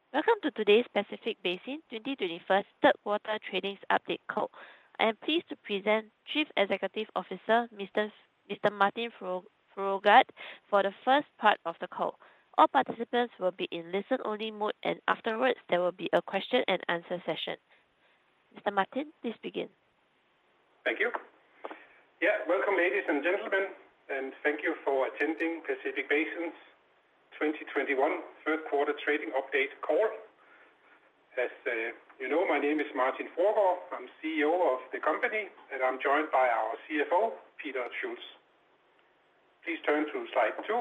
Welcome to today's Pacific Basin 2021 third quarter tradings update call. I am pleased to present Chief Executive Officer Mr. Martin Fruergaard for the first part of the call. All participants will be in listen-only mode, and afterwards there will be a question and answer session. Mr. Martin, please begin. Thank you. Welcome ladies and gentlemen, and thank you for attending Pacific Basin's 2021 third quarter trading update call. As you know, my name is Martin Fruergaard. I'm CEO of the company, and I'm joined by our CFO, Peter Schulz. Please turn to slide 2.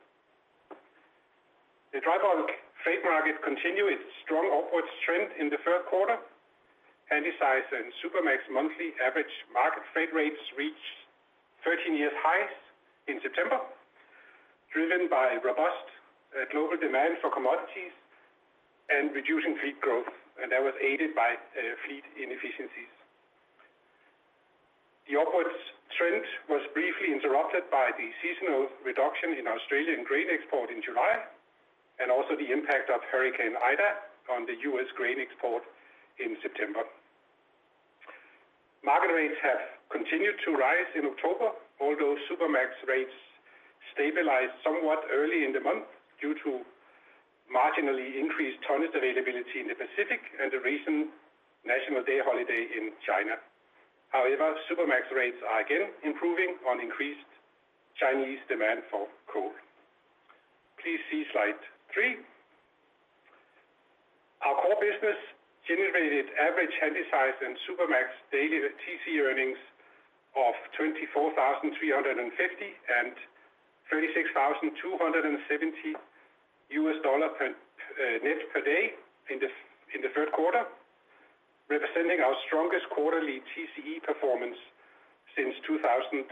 The dry bulk freight market continued its strong upwards trend in the third quarter. Handysize and Supramax monthly average market freight rates reached 13 years highs in September, driven by robust global demand for commodities and reducing fleet growth, and that was aided by fleet inefficiencies. The upwards trend was briefly interrupted by the seasonal reduction in Australian grain export in July, and also the impact of Hurricane Ida on the US grain export in September. Market rates have continued to rise in October, although Supramax rates stabilized somewhat early in the month due to marginally increased tonnage availability in the Pacific and the recent National Day holiday in China. However, Supramax rates are again improving on increased Chinese demand for coal. Please see slide 3. Our core business generated average Handysize and Supramax daily TC earnings of $24,350 and $36,270 per net per day in the third quarter, representing our strongest quarterly TCE performance since 2008.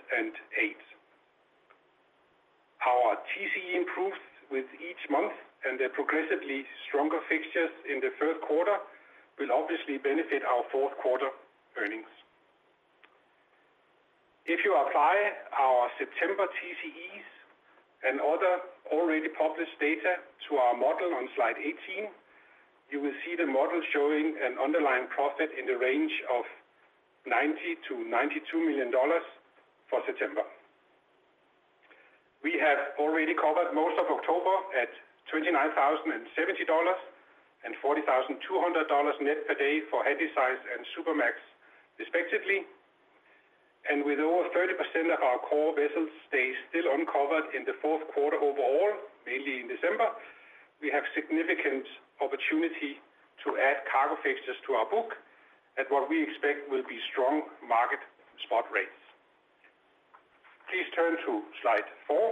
Our TCE improved with each month, and the progressively stronger fixtures in the third quarter will obviously benefit our fourth quarter earnings. If you apply our September TCEs and other already published data to our model on slide 18, you will see the model showing an underlying profit in the range of $90 to $92 million for September. We have already covered most of October at $29,070 and $40,200 net per day for Handysize and Supramax respectively. And with over 30% of our core vessels stay still uncovered in the fourth quarter overall, mainly in December, we have significant opportunity to add cargo fixtures to our book at what we expect will be strong market spot rates. Please turn to slide 4.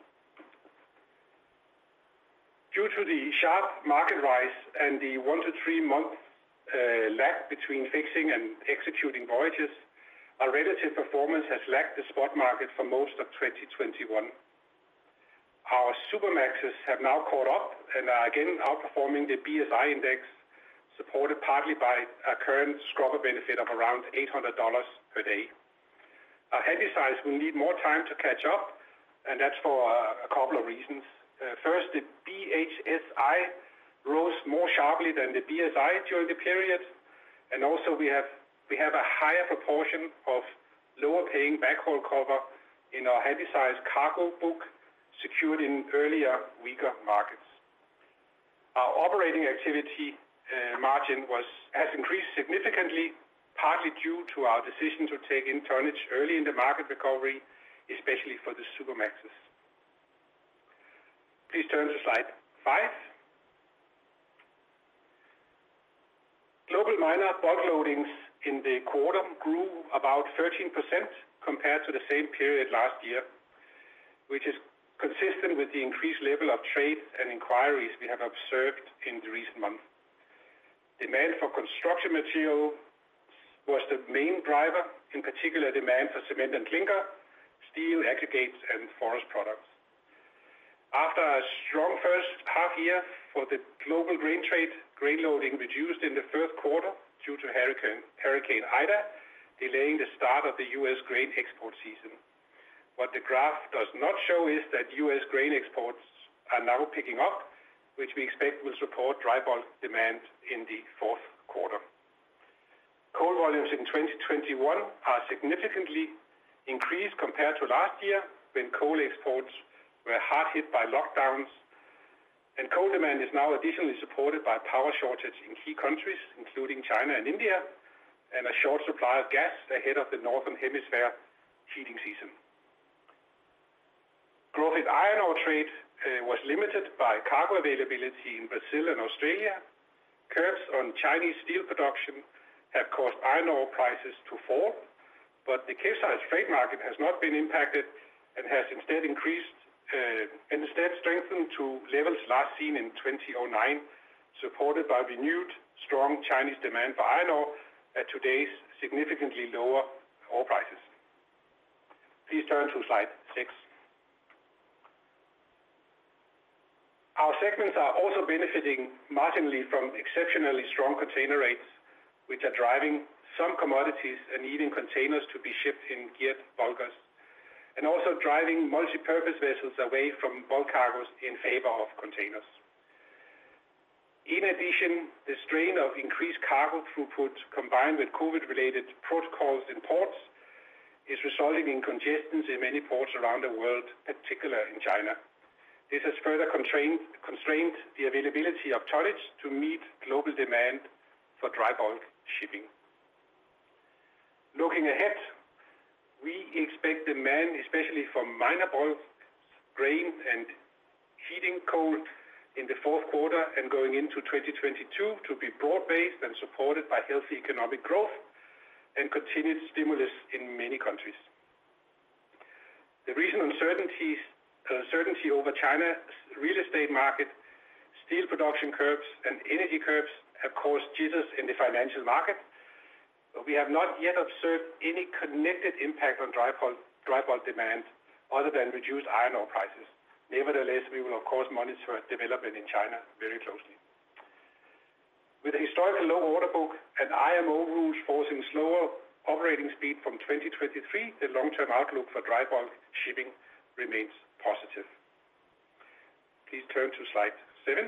Due to the sharp market rise and the 1 to 3 month lag between fixing and executing voyages, our relative performance has lagged the spot market for most of 2021. Our Supramaxes have now caught up and are again outperforming the BSI index, supported partly by a current scrubber benefit of around $800 per day. Our Handysize will need more time to catch up, and that's for a couple of reasons. First, the BHSI rose more sharply than the BSI during the period, and also we have a higher proportion of lower-paying backhaul cover in our Handysize cargo book secured in earlier, weaker markets. Our operating activity margin has increased significantly, partly due to our decision to take in tonnage early in the market recovery, especially for the Supramaxes. Please turn to slide 5. Global minor bulk loadings in the quarter grew about 13% compared to the same period last year, which is consistent with the increased level of trade and inquiries we have observed in the recent months. Demand for construction material was the main driver, in particular demand for cement and clinker, steel, aggregates, and forest products. After a strong first half year for the global grain trade, grain loading reduced in the third quarter due to Hurricane Ida, delaying the start of the U.S. grain export season. What the graph does not show is that U.S. grain exports are now picking up, which we expect will support dry bulk demand in the fourth quarter. Coal volumes in 2021 are significantly increased compared to last year, when coal exports were hard hit by lockdowns, and coal demand is now additionally supported by power shortage in key countries, including China and India, and a short supply of gas ahead of the Northern Hemisphere heating season. Growth in iron ore trade was limited by cargo availability in Brazil and Australia. Curbs on Chinese steel production have caused iron ore prices to fall, but the Capesize freight market has not been impacted and has instead strengthened to levels last seen in 2009, supported by renewed strong Chinese demand for iron ore at today's significantly lower ore prices. Please turn to slide 6. Our segments are also benefiting marginally from exceptionally strong container rates, which are driving some commodities and needing containers to be shipped in geared bulkers, and also driving multi-purpose vessels away from bulk cargoes in favor of containers. In addition, the strain of increased cargo throughput combined with COVID-related protocols in ports is resulting in congestions in many ports around the world, particularly in China. This has further constrained the availability of tonnage to meet global demand for dry bulk shipping. Looking ahead, we expect demand, especially from minor bulk, grain and heating coal in the fourth quarter and going into 2022 to be broad-based and supported by healthy economic growth and continued stimulus in many countries. The recent uncertainty over China's real estate market, steel production curbs and energy curbs have caused jitters in the financial market. But we have not yet observed any connected impact on dry bulk demand other than reduced iron ore prices. Nevertheless, we will of course monitor development in China very closely. With a historical low order book and IMO rules forcing slower operating speed from 2023, the long-term outlook for dry bulk shipping remains positive. Please turn to slide 7.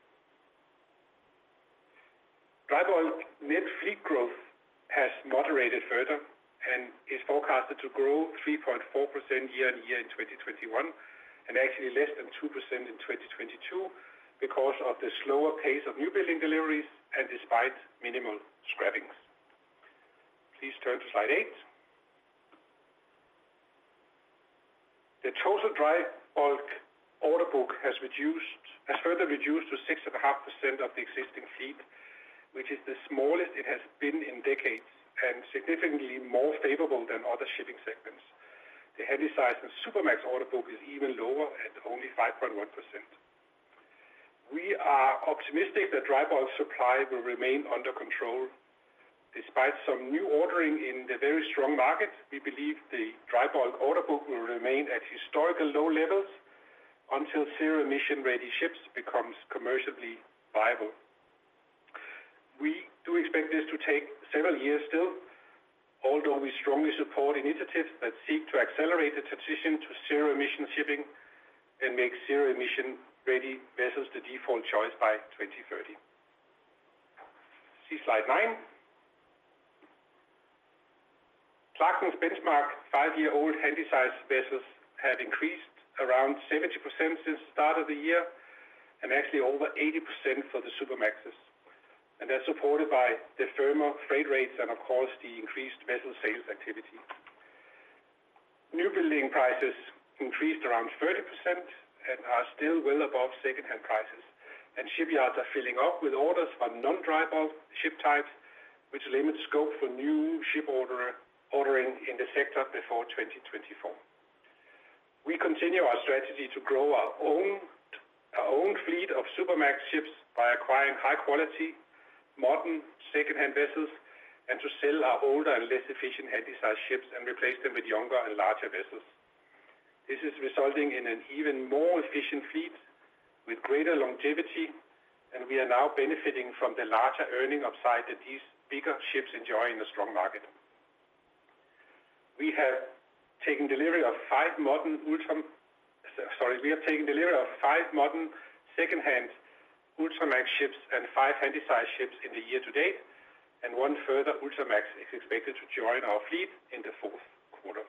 Dry bulk net fleet growth has moderated further and is forecasted to grow 3.4% year-on-year in 2021 and actually less than 2% in 2022 because of the slower pace of new building deliveries and despite minimal scrappings. Please turn to slide 8. The total dry bulk order book has further reduced to 6.5% of the existing fleet, which is the smallest it has been in decades and significantly more favorable than other shipping segments. The Handysize and Supramax order book is even lower at only 5.1%. We are optimistic that dry bulk supply will remain under control. Despite some new ordering in the very strong market, we believe the dry bulk order book will remain at historical low levels until zero-emission ready ships becomes commercially viable. We do expect this to take several years still, although we strongly support initiatives that seek to accelerate the transition to zero-emission shipping and make zero-emission ready vessels the default choice by 2030. See slide 9. Clarksons benchmark 5-year-old Handysize vessels have increased around 70% since the start of the year and actually over 80% for the Supramaxes. And that's supported by the firmer freight rates and, of course, the increased vessel sales activity. New building prices increased around 30% and are still well above second-hand prices. And shipyards are filling up with orders for non-dry bulk ship types, which limits scope for new ship ordering in the sector before 2024. We continue our strategy to grow our own fleet of Supramax ships by acquiring high-quality, modern second-hand vessels and to sell our older and less efficient Handysize ships and replace them with younger and larger vessels. This is resulting in an even more efficient fleet with greater longevity, and we are now benefiting from the larger earning upside that these bigger ships enjoy in a strong market. We have taken delivery of 5 modern second-hand Ultramax ships and 5 Handysize ships in the year to date, and 1 further Ultramax is expected to join our fleet in the fourth quarter.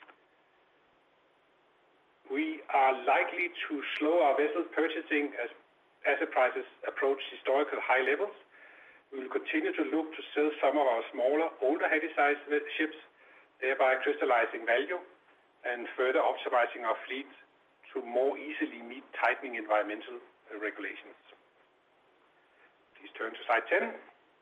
We are likely to slow our vessel purchasing as asset prices approach historical high levels. We will continue to look to sell some of our smaller, older Handysize ships, thereby crystallizing value and further optimizing our fleet to more easily meet tightening environmental regulations. Please turn to slide 10.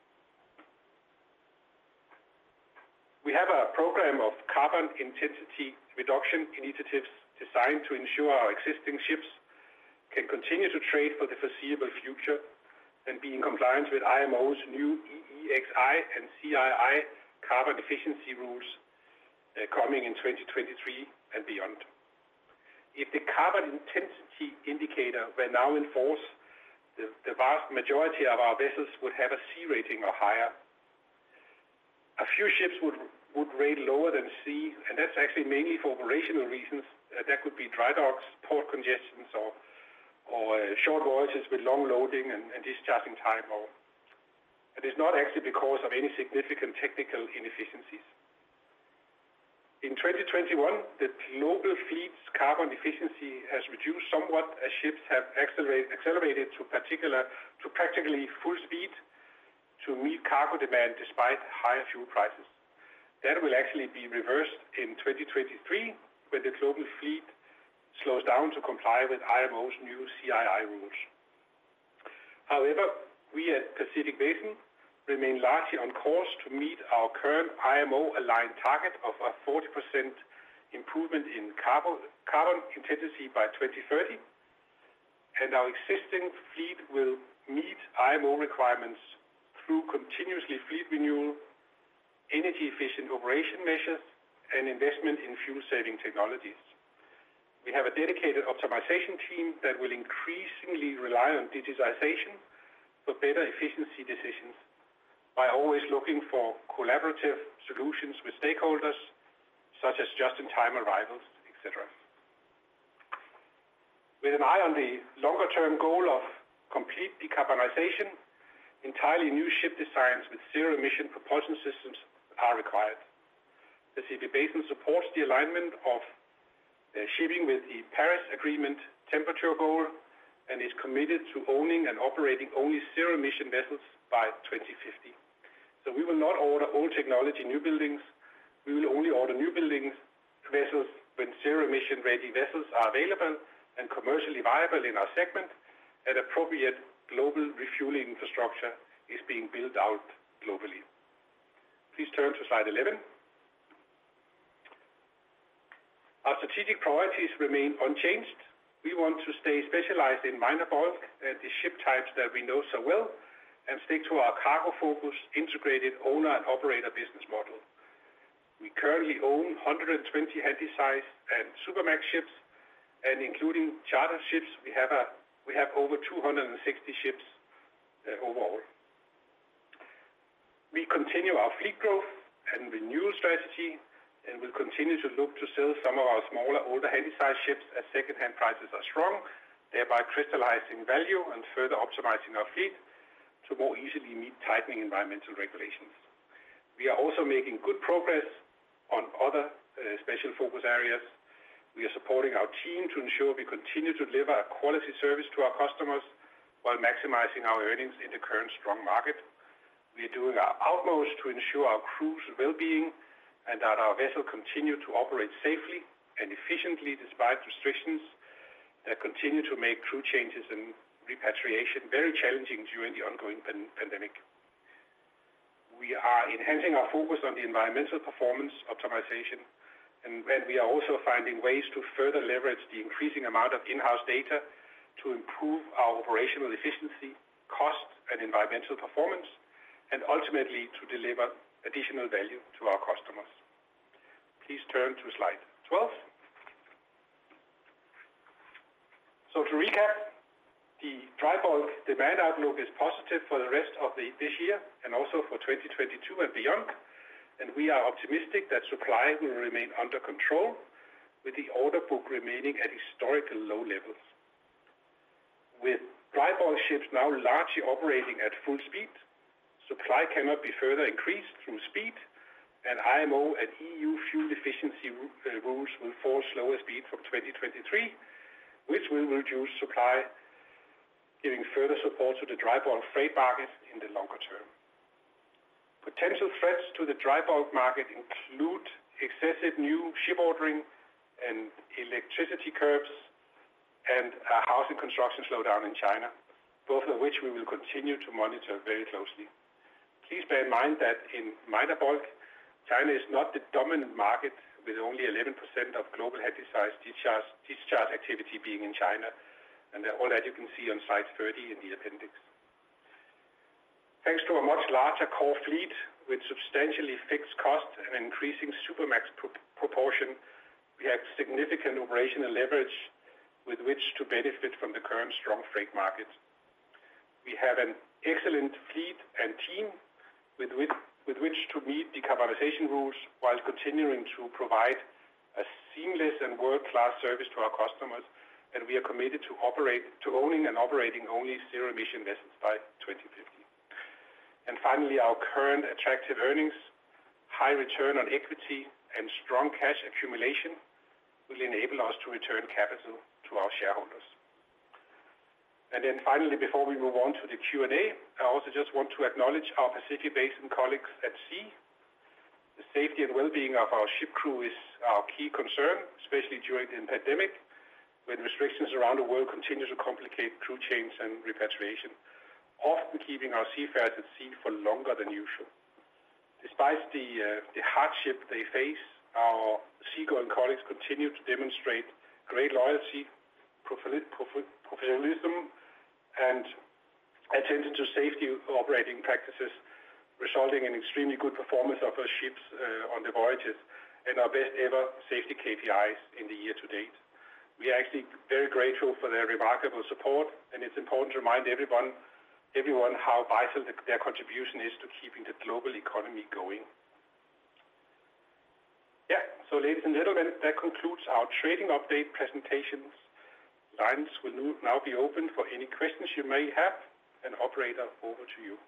We have a program of carbon intensity reduction initiatives designed to ensure our existing ships can continue to trade for the foreseeable future and be in compliance with IMO's new EEXI and CII carbon efficiency rules coming in 2023 and beyond. If the carbon intensity indicator were now in force, the vast majority of our vessels would have a C rating or higher. A few ships would rate lower than C, and that's actually mainly for operational reasons. That could be dry docks, port congestions, or short voyages with long loading and discharging time. It is not actually because of any significant technical inefficiencies. In 2021, the global fleet's carbon efficiency has reduced somewhat as ships have accelerated to practically full speed to meet cargo demand despite higher fuel prices. That will actually be reversed in 2023 when the global fleet slows down to comply with IMO's new CII rules. However, we at Pacific Basin remain largely on course to meet our current IMO-aligned target of a 40% improvement in carbon intensity by 2030, and our existing fleet will meet IMO requirements through continuously fleet renewal, energy-efficient operation measures, and investment in fuel-saving technologies. We have a dedicated optimization team that will increasingly rely on digitization for better efficiency decisions by always looking for collaborative solutions with stakeholders, such as just-in-time arrivals, etc. With an eye on the longer-term goal of complete decarbonization, entirely new ship designs with zero-emission propulsion systems are required. Pacific Basin supports the alignment of shipping with the Paris Agreement temperature goal and is committed to owning and operating only zero-emission vessels by 2050. So we will not order old technology new buildings. We will only order new buildings vessels when zero-emission ready vessels are available and commercially viable in our segment, and appropriate global refueling infrastructure is being built out globally. Please turn to slide 11. Our strategic priorities remain unchanged. We want to stay specialized in minor bulk and the ship types that we know so well, and stick to our cargo-focused, integrated owner and operator business model. We currently own 120 Handysize and Supramax ships, and including charter ships, we have over 260 ships overall. We continue our fleet growth and renewal strategy, and will continue to look to sell some of our smaller, older Handysize ships as second-hand prices are strong, thereby crystallizing value and further optimizing our fleet to more easily meet tightening environmental regulations. We are also making good progress on other special focus areas. We are supporting our team to ensure we continue to deliver a quality service to our customers while maximizing our earnings in the current strong market. We are doing our utmost to ensure our crew's well-being and that our vessel continue to operate safely and efficiently despite restrictions that continue to make crew changes and repatriation very challenging during the ongoing pandemic. We are enhancing our focus on the environmental performance optimization, and we are also finding ways to further leverage the increasing amount of in-house data to improve our operational efficiency, cost, and environmental performance, and ultimately to deliver additional value to our customers. Please turn to slide 12. So to recap, the dry bulk demand outlook is positive for the rest of this year and also for 2022 and beyond, and we are optimistic that supply will remain under control, with the order book remaining at historical low levels. With dry bulk ships now largely operating at full speed. Supply cannot be further increased through speed, and IMO and EU fuel efficiency rules will force slower speed from 2023, which will reduce supply, giving further support to the dry bulk freight market in the longer term. Potential threats to the dry bulk market include excessive new ship ordering and electricity curbs and a housing construction slowdown in China, both of which we will continue to monitor very closely. Please bear in mind that in minor bulk, China is not the dominant market, with only 11% of global Handysize discharge activity being in China, and all that you can see on slide 30 in the appendix. Thanks to a much larger core fleet with substantially fixed cost and increasing Supramax proportion, we have significant operational leverage with which to benefit from the current strong freight market. We have an excellent fleet and team with which to meet decarbonization rules while continuing to provide a seamless and world-class service to our customers, and we are committed to owning and operating only zero-emission vessels by 2050. And finally, our current attractive earnings, high return on equity, and strong cash accumulation will enable us to return capital to our shareholders. And then finally, before we move on to the Q&A, I also just want to acknowledge our Pacific Basin colleagues at sea. The safety and well-being of our ship crew is our key concern, especially during the pandemic, when restrictions around the world continue to complicate crew change and repatriation, often keeping our seafarers at sea for longer than usual. Despite the hardship they face, our seagoing colleagues continue to demonstrate great loyalty, professionalism, and attention to safety operating practices, resulting in extremely good performance of our ships on the voyages and our best ever safety KPIs in the year to date. We are actually very grateful for their remarkable support, and it's important to remind everyone how vital their contribution is to keeping the global economy going. Yeah, so ladies and gentlemen, that concludes our trading update presentations. Lines will now be open for any questions you may have. And operator, over to you.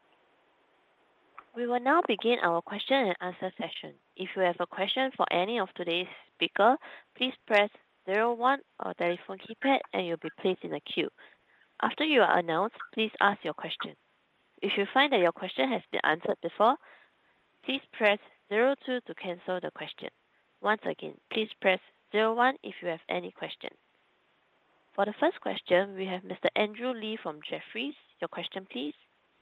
We will now begin our question and answer session. If you have a question for any of today's speakers, please press 01 on telephone keypad and you'll be placed in a queue. After you are announced, please ask your question. If you find that your question has been answered before, please press 02 to cancel the question. Once again, please press 01 if you have any question. For the first question, we have Mr. Andrew Lee from Jefferies. Your question, please.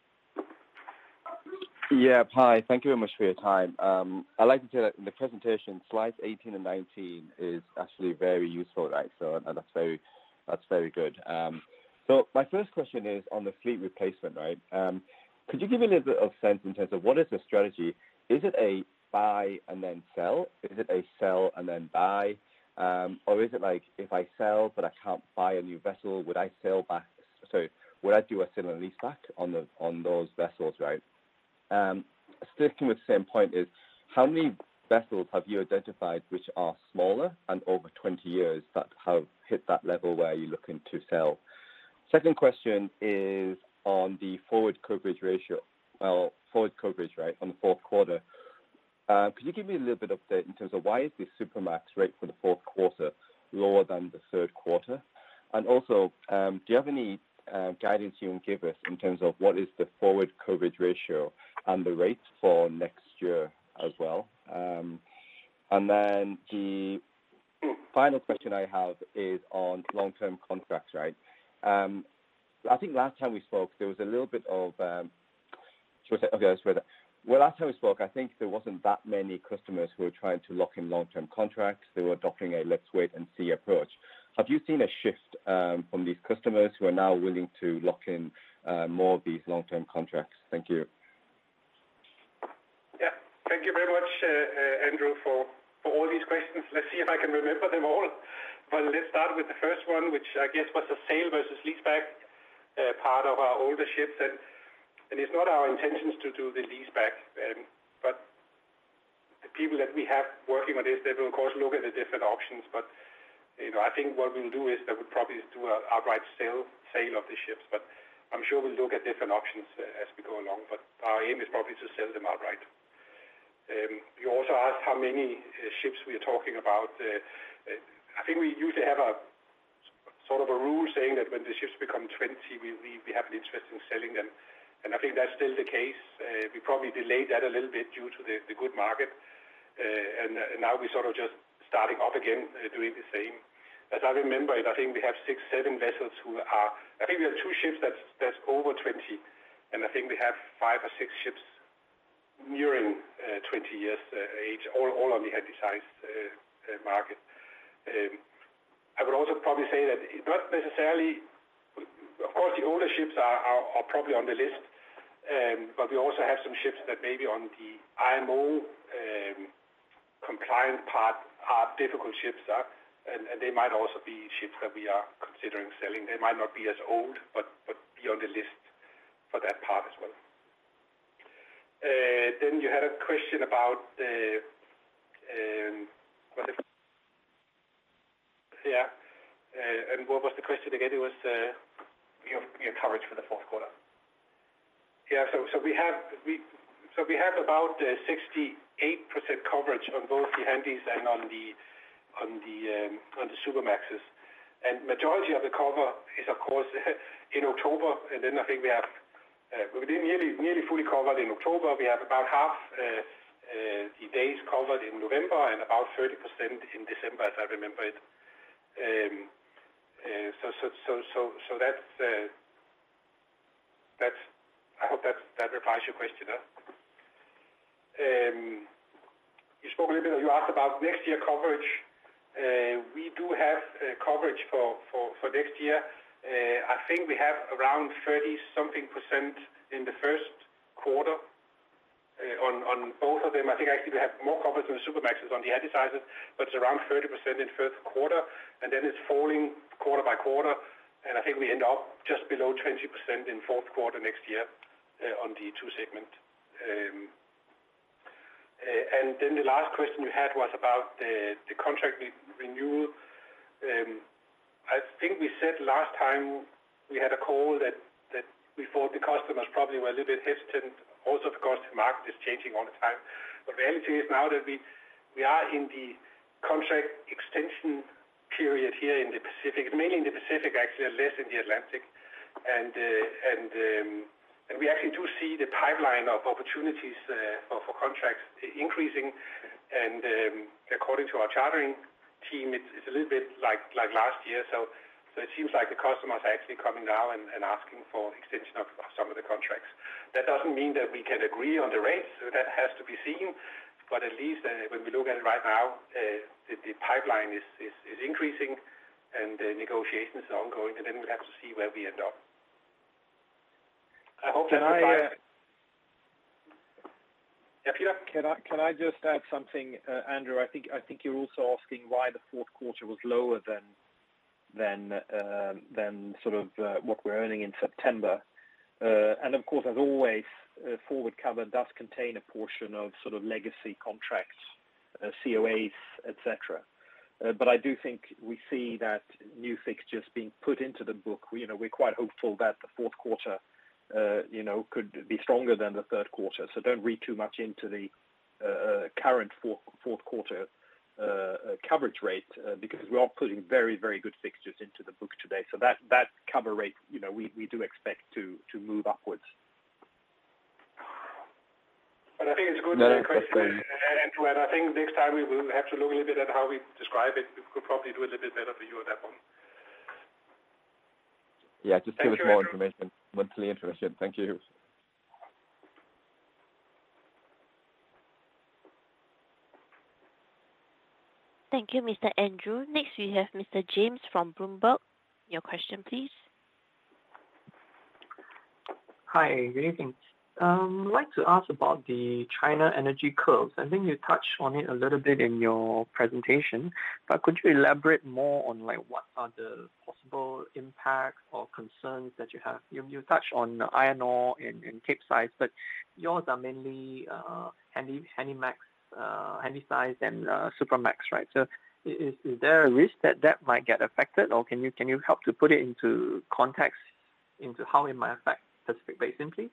Yeah, hi. Thank you very much for your time. I'd like to say that in the presentation, slides 18 and 19 is actually very useful, right? So that's very good. So my first question is on the fleet replacement, right? Could you give me a little bit of sense in terms of what is the strategy? Is it a buy and then sell? Is it a sell and then buy? Or is it like if I sell but I can't buy a new vessel, would I sell back? So would I do a sell and lease back on those vessels, right? Sticking with the same point is how many vessels have you identified which are smaller and over 20 years that have hit that level where you're looking to sell? Second question is on the forward coverage ratio. Well, forward coverage, right, on the fourth quarter. Could you give me a little bit of update in terms of why is the Supramax rate for the fourth quarter lower than the third quarter? And also, do you have any guidance you can give us in terms of what is the forward coverage ratio and the rates for next year as well? And then the final question I have is on long-term contracts, right? I think last time we spoke, there was a little bit of... Well, last time we spoke, I think there wasn't that many customers who were trying to lock in long-term contracts. They were adopting a let's wait and see approach. Have you seen a shift from these customers who are now willing to lock in more of these long-term contracts? Thank you. Yeah, thank you very much, Andrew, for all these questions. Let's see if I can remember them all. But let's start with the first one, which I guess was the sale versus leaseback part of our older ships. And it's not our intentions to do the leaseback, but the people that we have working on this, they will of course look at the different options. But I think what we'll do is that we'll probably do an outright sale of the ships, but I'm sure we'll look at different options as we go along. But our aim is probably to sell them outright. You also asked how many ships we are talking about. I think we usually have a sort of a rule saying that when the ships become 20, we have an interest in selling them. And I think that's still the case. We probably delayed that a little bit due to the good market. And now we're sort of just starting up again, doing the same. As I remember it, I think we have 6, 7 vessels I think we have 2 ships that's over 20. And I think we have 5 or 6 ships nearing 20 years age, all on the handy-sized market. I would also probably say that not necessarily, of course, the older ships are probably on the list, but we also have some ships that maybe on the IMO compliant part are difficult ships, and they might also be ships that we are considering selling. They might not be as old, but be on the list for that part as well. Then you had a question about and what was the question again? It was your coverage for the fourth quarter. Yeah, so we have about 68% coverage on both the handies and on the Supramaxes, and majority of the cover is of course in October, and then I think we have we're nearly fully covered in October. We have about half the days covered in November and about 30% in December, as I remember it. So that's. I hope that replies your question. You spoke a little bit. You asked about next year coverage. We do have coverage for next year. I think we have around 30-something% in the first quarter on both of them. I think actually we have more coverage than the Supramaxes on the Handysizes, but it's around 30% in first quarter, and then it's falling quarter by quarter, and I think we end up just below 20% in fourth quarter next year on the 2 segment. And then the last question you had was about the contract renewal. I think we said last time we had a call that we thought the customers probably were a little bit hesitant, also because the market is changing all the time. But the reality is now that we are in the contract extension period here in the Pacific, mainly in the Pacific actually, less in the Atlantic, and we actually do see the pipeline of opportunities for contracts increasing, and according to our chartering team, it's a little bit like last year. So it seems like the customers are actually coming now and asking for extension of some of the contracts. That doesn't mean that we can agree on the rates. So that has to be seen. But at least when we look at it right now, the pipeline is increasing, and negotiations are ongoing, and then we'll have to see where we end up. I hope that replies. Yeah, Peter? Can I just add something, Andrew? I think you're also asking why the fourth quarter was lower than sort of what we're earning in September. And of course, as always, forward cover does contain a portion of sort of legacy contracts, COAs, etc. But I do think we see that new fixtures being put into the book. We're quite hopeful that the fourth quarter could be stronger than the third quarter. So don't read too much into the current fourth quarter coverage rate, because we are putting very, very good fixtures into the book today. So that cover rate, we do expect to move upwards. But I think it's a good question, and I think next time we will have to look a little bit at how we describe it. We could probably do a little bit better for you on that one. Yeah, just give us more information, monthly information. Thank you. Thank you, Mr. Andrew. Next, we have Mr. James from Bloomberg. Your question, please. Hi, good evening. I'd like to ask about the China energy curves. I think you touched on it a little bit in your presentation, but could you elaborate more on what are the possible impacts or concerns that you have? You touched on iron ore and Capesize, but yours are mainly Handysize and Supramax, right? So Is there a risk that might get affected, or can you help to put it into context into how it might affect Pacific Basin, please?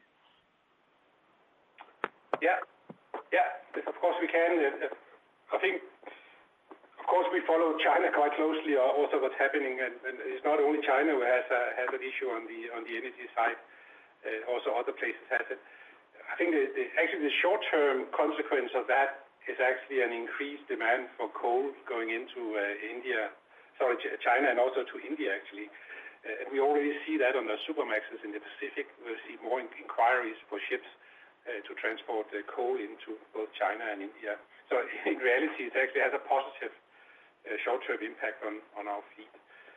Yeah, of course we can. I think, of course, we follow China quite closely, also what's happening, and it's not only China who has an issue on the energy side. Also other places has it. I think actually the short-term consequence of that is actually an increased demand for coal going into China and also to India actually. And we already see that on the Supramaxes in the Pacific. We'll see more inquiries for ships to transport coal into both China and India. So in reality, it actually has a positive short-term impact on our fleet.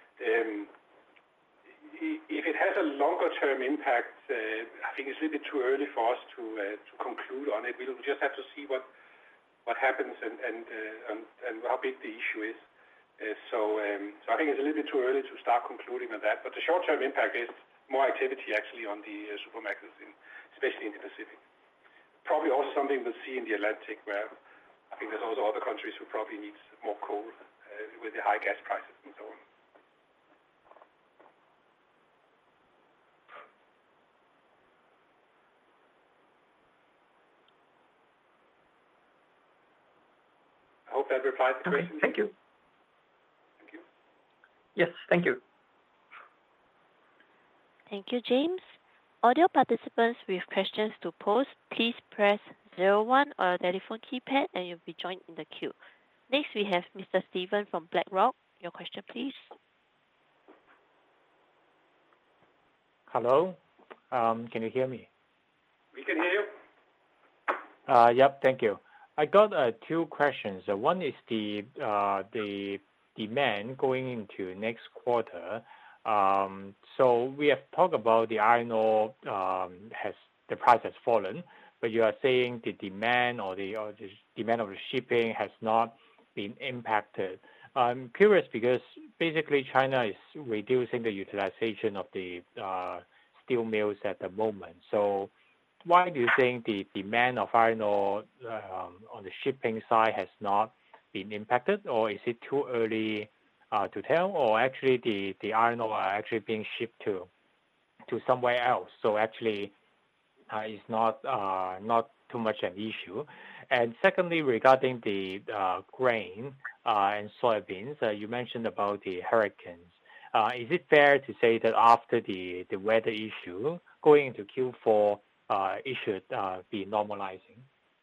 If it has a longer-term impact, I think it's a little bit too early for us to conclude on it. We'll just have to see what happens and how big the issue is. So I think it's a little bit too early to start concluding on that. But the short-term impact is more activity actually on the Supramaxes, especially in the Pacific. Probably also something we'll see in the Atlantic, where I think there's also other countries who probably need more coal with the high gas prices and so on. I hope that replies the question. Thank you. Thank you. Yes, thank you. Thank you, James. Audio participants with questions to pose, please press 01 on your telephone keypad and you'll be joined in the queue. Next, we have Mr. Stephen from BlackRock. Your question, please. Hello. Can you hear me? We can hear you. Yep. Thank you. I got two questions. One is the demand going into next quarter. So we have talked about the iron ore the price has fallen, but you are saying the demand or the demand of the shipping has not been impacted. I'm curious because basically China is reducing the utilization of the steel mills at the moment. So why do you think the demand of iron ore on the shipping side has not been impacted, or is it too early to tell, or actually the iron ore are actually being shipped to somewhere else? So actually it's not too much an issue. And secondly, regarding the grain and soybeans, you mentioned about the hurricanes. Is it fair to say that after the weather issue going into Q4, it should be normalizing?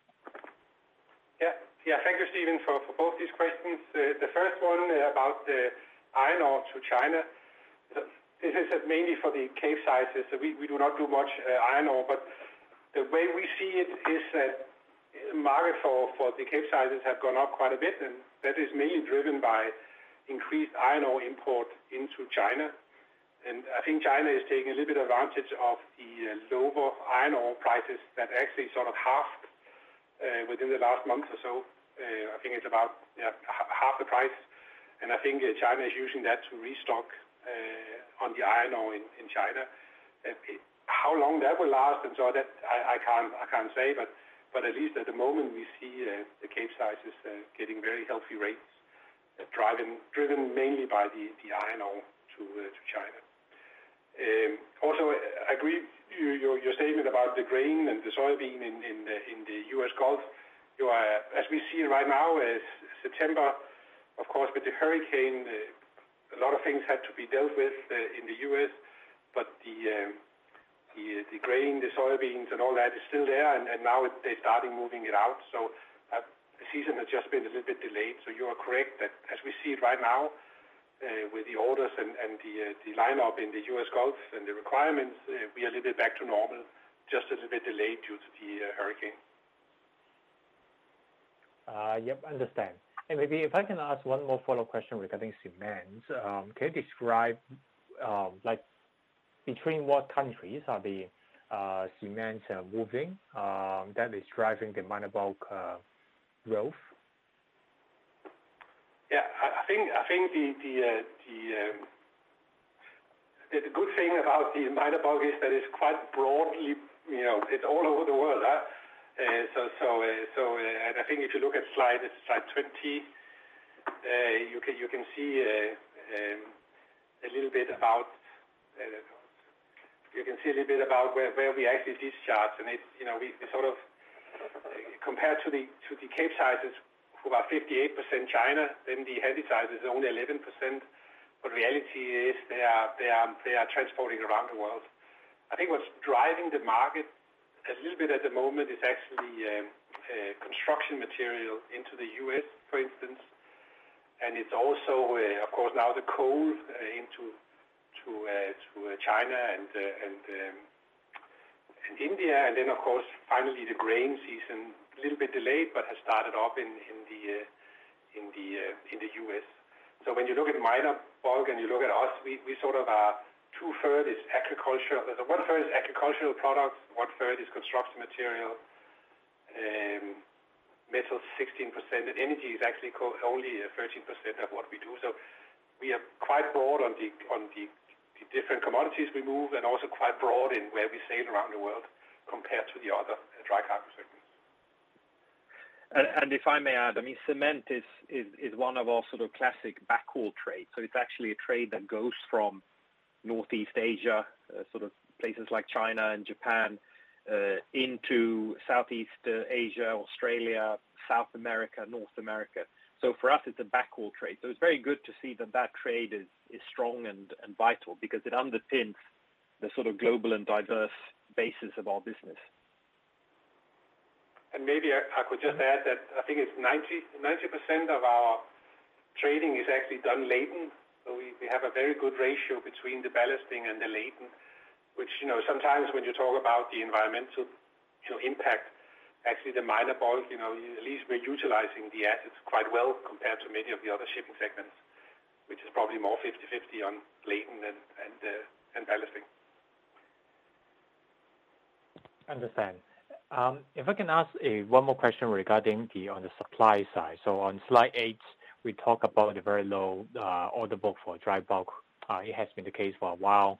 Yeah. Thank you, Stephen, for both these questions. The first one about the iron ore to China. This is mainly for the Capesizes. So we do not do much iron ore, but the way we see it is that the market for the Capesizes have gone up quite a bit, and that is mainly driven by increased iron ore import into China. And I think China is taking a little bit advantage of the lower iron ore prices that actually sort of halved within the last month or so. I think it's about half the price, and I think China is using that to restock on the iron ore in China. How long that will last and so that I can't say, but at least at the moment we see the Capesizes getting very healthy rates, driven mainly by the iron ore to China. Also, I agree your statement about the grain and the soybean in the U.S. Gulf. As we see right now, September, of course, with the hurricane, a lot of things had to be dealt with in the U.S., but the grain, the soybeans, and all that is still there, and now they're starting moving it out. So the season has just been a little bit delayed. So you are correct that as we see it right now, with the orders and the lineup in the U.S. Gulf and the requirements, we are a little bit back to normal, just a little bit delayed due to the hurricane. Yep, understand. And maybe if I can ask one more follow-up question regarding cement, can you describe like between what countries are the cements moving that is driving the minor bulk growth? Yeah, I think the good thing about the minor bulk is that it's quite broadly, it's all over the world. So and I think if you look at slide 20, you can see a little bit about where we actually discharge, and it's we sort of compared to the Capesizes, who are 58% China, then the Handysize is only 11%. But reality is they are transporting around the world. I think what's driving the market a little bit at the moment is actually construction material into the U.S., for instance, and it's also, of course, now the coal into China and India, and then of course finally the grain season, a little bit delayed, but has started up in the U.S. So when you look at minor bulk and you look at us, we sort of are 2/3 is agriculture. 1/3 is agricultural products, 1/3 is construction material, metals 16%, and energy is actually only 13% of what we do. So we are quite broad on the different commodities we move, and also quite broad in where we sail around the world compared to the other dry cargo segments. And if I may add, I mean, cement is one of our sort of classic backhaul trades. So it's actually a trade that goes from Northeast Asia, sort of places like China and Japan, into Southeast Asia, Australia, South America, North America. So for us, it's a backhaul trade. So it's very good to see that trade is strong and vital, because it underpins the sort of global and diverse basis of our business. And maybe I could just add that I think it's 90% of our trading is actually done laden. So we have a very good ratio between the ballasting and the laden, which, sometimes when you talk about the environmental, impact, actually the minor bulk, at least we're utilizing the assets quite well compared to many of the other shipping segments, which is probably more 50-50 on laden and ballasting. Understand. If I can ask one more question regarding on the supply side. So on slide 8, we talk about the very low order book for dry bulk. It has been the case for a while.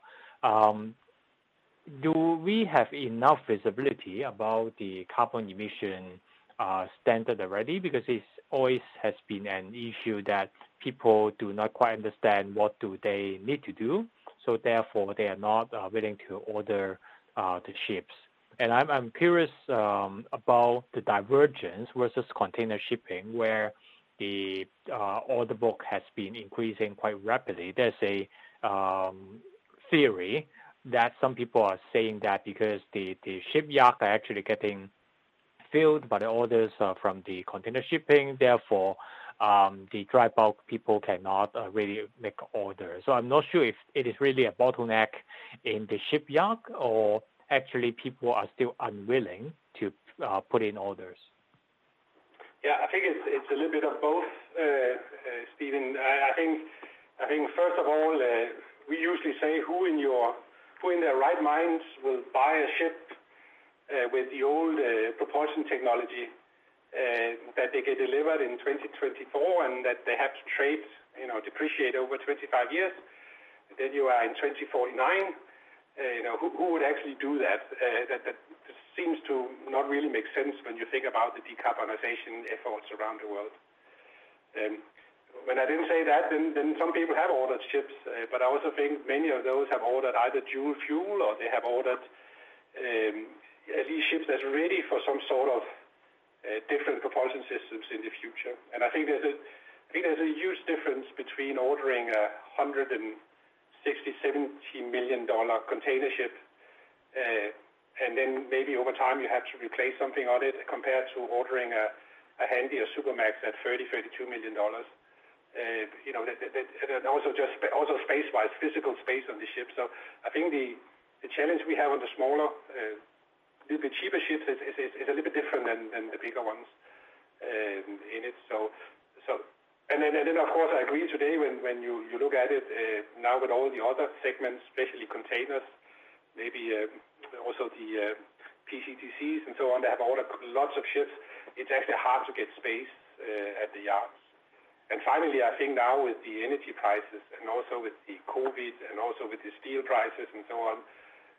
Do we have enough visibility about the carbon emission standard already? Because it always has been an issue that people do not quite understand what do they need to do. So therefore, they are not willing to order the ships. And I'm curious about the divergence versus container shipping, where the order book has been increasing quite rapidly. There's a theory that some people are saying that because the shipyard are actually getting filled by the orders from the container shipping, therefore the dry bulk people cannot really make orders. So I'm not sure if it is really a bottleneck in the shipyard, or actually people are still unwilling to put in orders. Yeah, I think it's a little bit of both, Stephen. I think first of all, we usually say who in their right minds will buy a ship with the old propulsion technology that they get delivered in 2024 and that they have to trade, depreciate over 25 years. Then you are in 2049. Who would actually do that? That seems to not really make sense when you think about the decarbonization efforts around the world. When I didn't say that, then some people have ordered ships, but I also think many of those have ordered either dual fuel, or they have ordered at least ships that's ready for some sort of different propulsion systems in the future. And I think there's a huge difference between ordering a $160-70 million container ship, and then maybe over time you have to replace something on it, compared to ordering a Handy or Supramax at $30-32 million. And also space-wise, physical space on the ship. So I think the challenge we have on the smaller, little bit cheaper ships is a little bit different than the bigger ones in it. And then of course I agree today when you look at it now with all the other segments, especially containers, maybe also the PCTCs and so on, that have ordered lots of ships. It's actually hard to get space at the yards. And finally, I think now with the energy prices, and also with the COVID, and also with the steel prices and so on,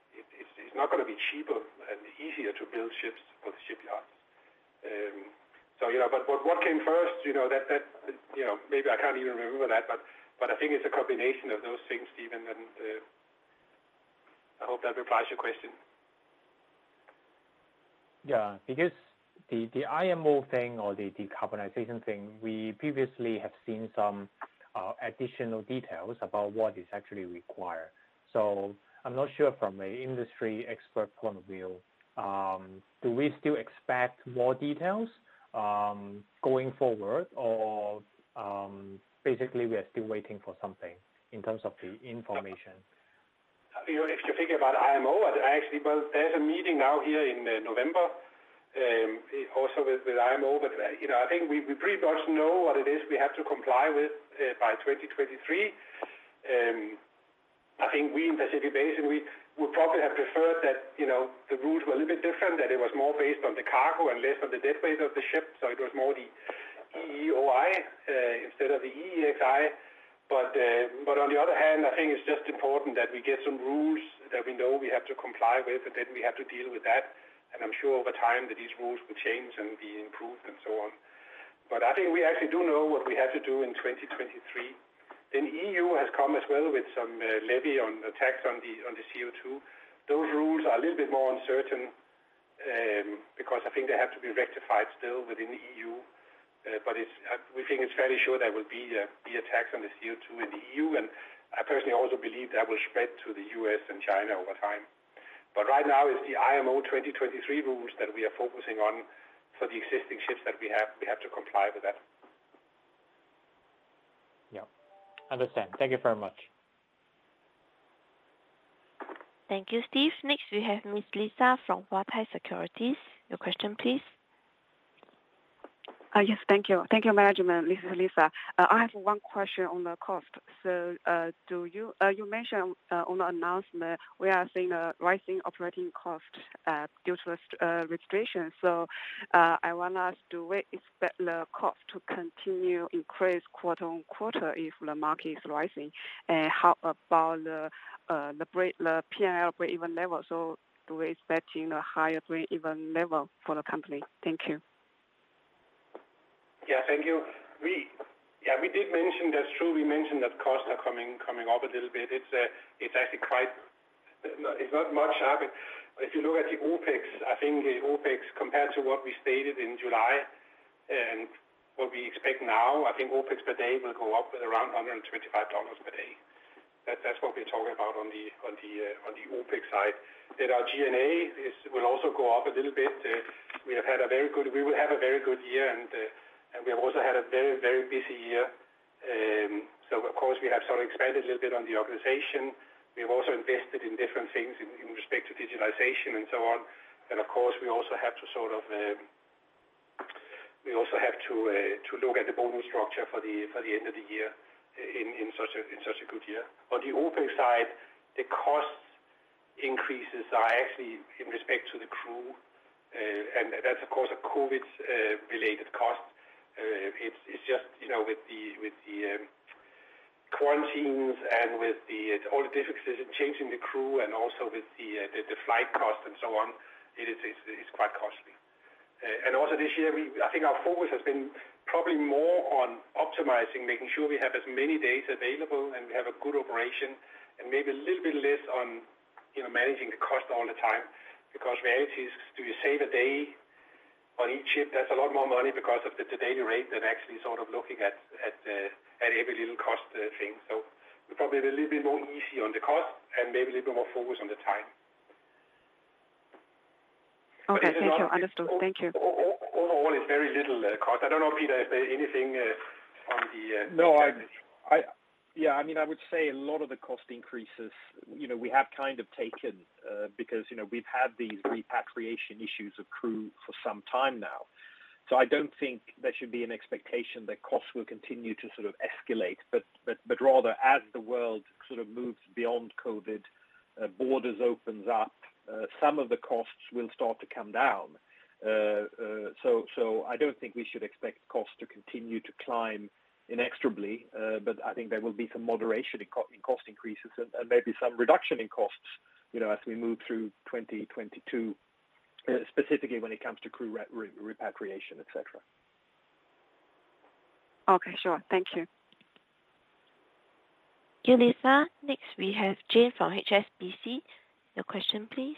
it's not going to be cheaper and easier to build ships for the shipyards. So, but what came first, that maybe I can't even remember that, but I think it's a combination of those things, Stephen, and I hope that replies your question. Yeah, because the IMO thing or the decarbonization thing, we previously have seen some additional details about what is actually required. So I'm not sure from an industry expert point of view, do we still expect more details going forward, or basically we are still waiting for something in terms of the information? If you're thinking about IMO, there's a meeting now here in November, also with IMO, but I think we pretty much know what it is we have to comply with by 2023. I think we in Pacific Basin, we would probably have preferred that, the rules were a little bit different, that it was more based on the cargo and less on the deadweight of the ship, so it was more the EEOI instead of the EEXI. But on the other hand, I think it's just important that we get some rules that we know we have to comply with, and then we have to deal with that. And I'm sure over time that these rules will change and be improved and so on. But I think we actually do know what we have to do in 2023. Then EU has come as well with some levy on the tax on the CO2. Those rules are a little bit more uncertain because I think they have to be rectified still within the EU. But we think it's fairly sure there will be a tax on the CO2 in the EU, and I personally also believe that will spread to the US and China over time. But right now it's the IMO 2023 rules that we are focusing on for the existing ships that we have. We have to comply with that. Yeah, understand. Thank you very much. Thank you, Steve. Next we have Ms. Lisa from Huatai Securities. Your question, please. Yes, thank you. Thank you, management. This is Lisa. I have one question on the cost. So, you mentioned on the announcement we are seeing a rising operating cost due to restrictions. So, I want to ask, do we expect the cost to continue increase quarter on quarter if the market is rising? And how about the P&L break-even level? So, do we expecting a higher break-even level for the company? Thank you. Yeah, thank you. We did mention, that's true, we mentioned that costs are coming up a little bit. It's actually it's not much up. If you look at the OPEX, I think the OPEX compared to what we stated in July and what we expect now, I think OPEX per day will go up with around $125 per day. That's what we're talking about on the OPEX side. Then our G&A will also go up a little bit. We will have a very good year, and we have also had a very, very busy year. So, of course, we have sort of expanded a little bit on the organization. We have also invested in different things in respect to digitalization and so on. And, of course, we also have to look at the bonus structure for the end of the year in such a good year. On the OPEX side, the cost increases are actually in respect to the crew, and that's, of course, a COVID-related cost. It's just with the quarantines and with all the difficulties in changing the crew, and also with the flight cost and so on, it's quite costly. And also this year, I think our focus has been probably more on optimizing, making sure we have as many days available and we have a good operation, and maybe a little bit less on managing the cost all the time, because reality is, do you save a day on each ship? That's a lot more money because of the daily rate than actually sort of looking at every little cost thing. So we're probably a little bit more easy on the cost and maybe a little bit more focus on the time. Okay, thank you. Understood. Thank you. Overall, it's very little cost. I don't know, Peter, if there's anything on the... No, I would say a lot of the cost increases, we have kind of taken because, we've had these repatriation issues of crew for some time now. So I don't think there should be an expectation that costs will continue to sort of escalate, but rather as the world sort of moves beyond COVID, borders opens up, some of the costs will start to come down. So I don't think we should expect costs to continue to climb inexorably, but I think there will be some moderation in cost increases and maybe some reduction in costs, as we move through 2022, specifically when it comes to crew repatriation, etc. Okay, sure. Thank you. Thank you, Lisa. Next, we have Jane from HSBC. Your question, please.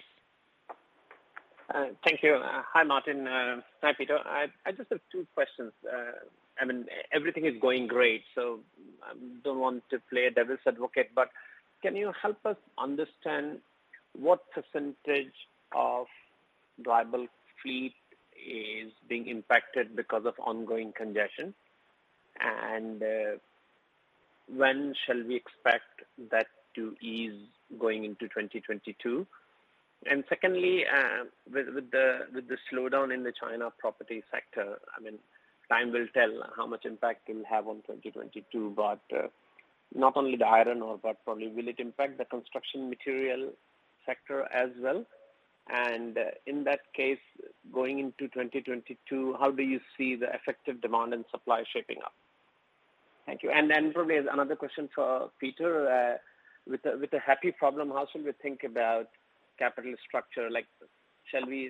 Thank you. Hi, Martin. Hi, Peter. I just have two questions. Everything is going great, so I don't want to play devil's advocate, but can you help us understand what percentage of dry bulk fleet is being impacted because of ongoing congestion? And when shall we expect that to ease going into 2022? And secondly, with the slowdown in the China property sector, time will tell how much impact it will have on 2022. But not only the iron ore, but probably will it impact the construction material sector as well? And in that case, going into 2022, how do you see the effective demand and supply shaping up? Thank you. And then probably another question for Peter. With a happy problem, how should we think about capital structure? Like, shall we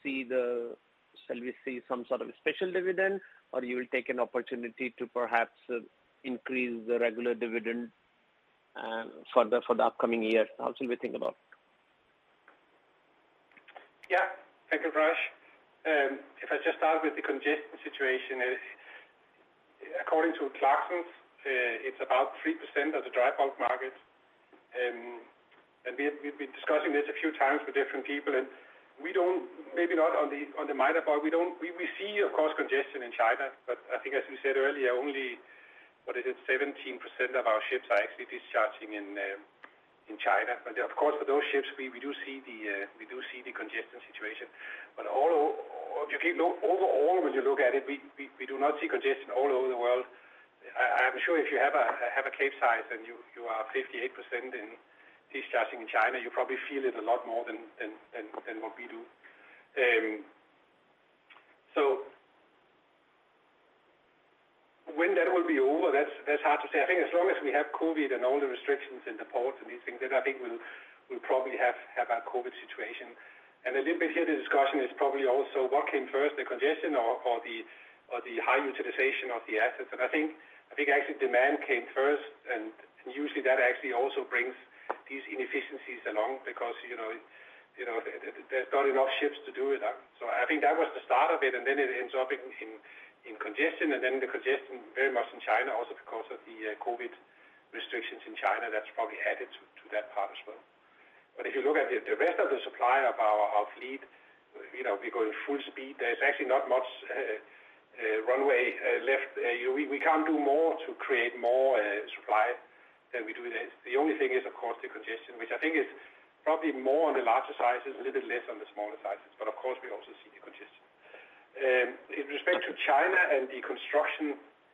see some sort of special dividend, or you will take an opportunity to perhaps increase the regular dividend for the upcoming year? How should we think about it? Yeah, thank you, Raj. If I just start with the congestion situation, according to Clarksons, it's about 3% of the dry bulk market. And we've been discussing this a few times with different people, and we don't, maybe not on the minor bulk, we see, of course, congestion in China, but I think, as we said earlier, only, 17% of our ships are actually discharging in China. But of course, for those ships, we do see the congestion situation. But overall, when you look at it, we do not see congestion all over the world. I'm sure if you have a Capesize and you are 58% in discharging in China, you probably feel it a lot more than what we do. So when that will be over, that's hard to say. I think as long as we have COVID and all the restrictions in the ports and these things, then I think we'll probably have a COVID situation. And a little bit here, the discussion is probably also what came first, the congestion or the high utilization of the assets. And I think actually demand came first, and usually that actually also brings these inefficiencies along because there's not enough ships to do it. So I think that was the start of it, and then it ends up in congestion, and then the congestion very much in China also because of the COVID restrictions in China. That's probably added to that part as well. But if you look at the rest of the supply of our fleet, we're going full speed. There's actually not much runway left. We can't do more to create more supply than we do this. The only thing is, of course, the congestion, which I think is probably more on the larger sizes, a little bit less on the smaller sizes. But of course, we also see the congestion. In respect to China and the construction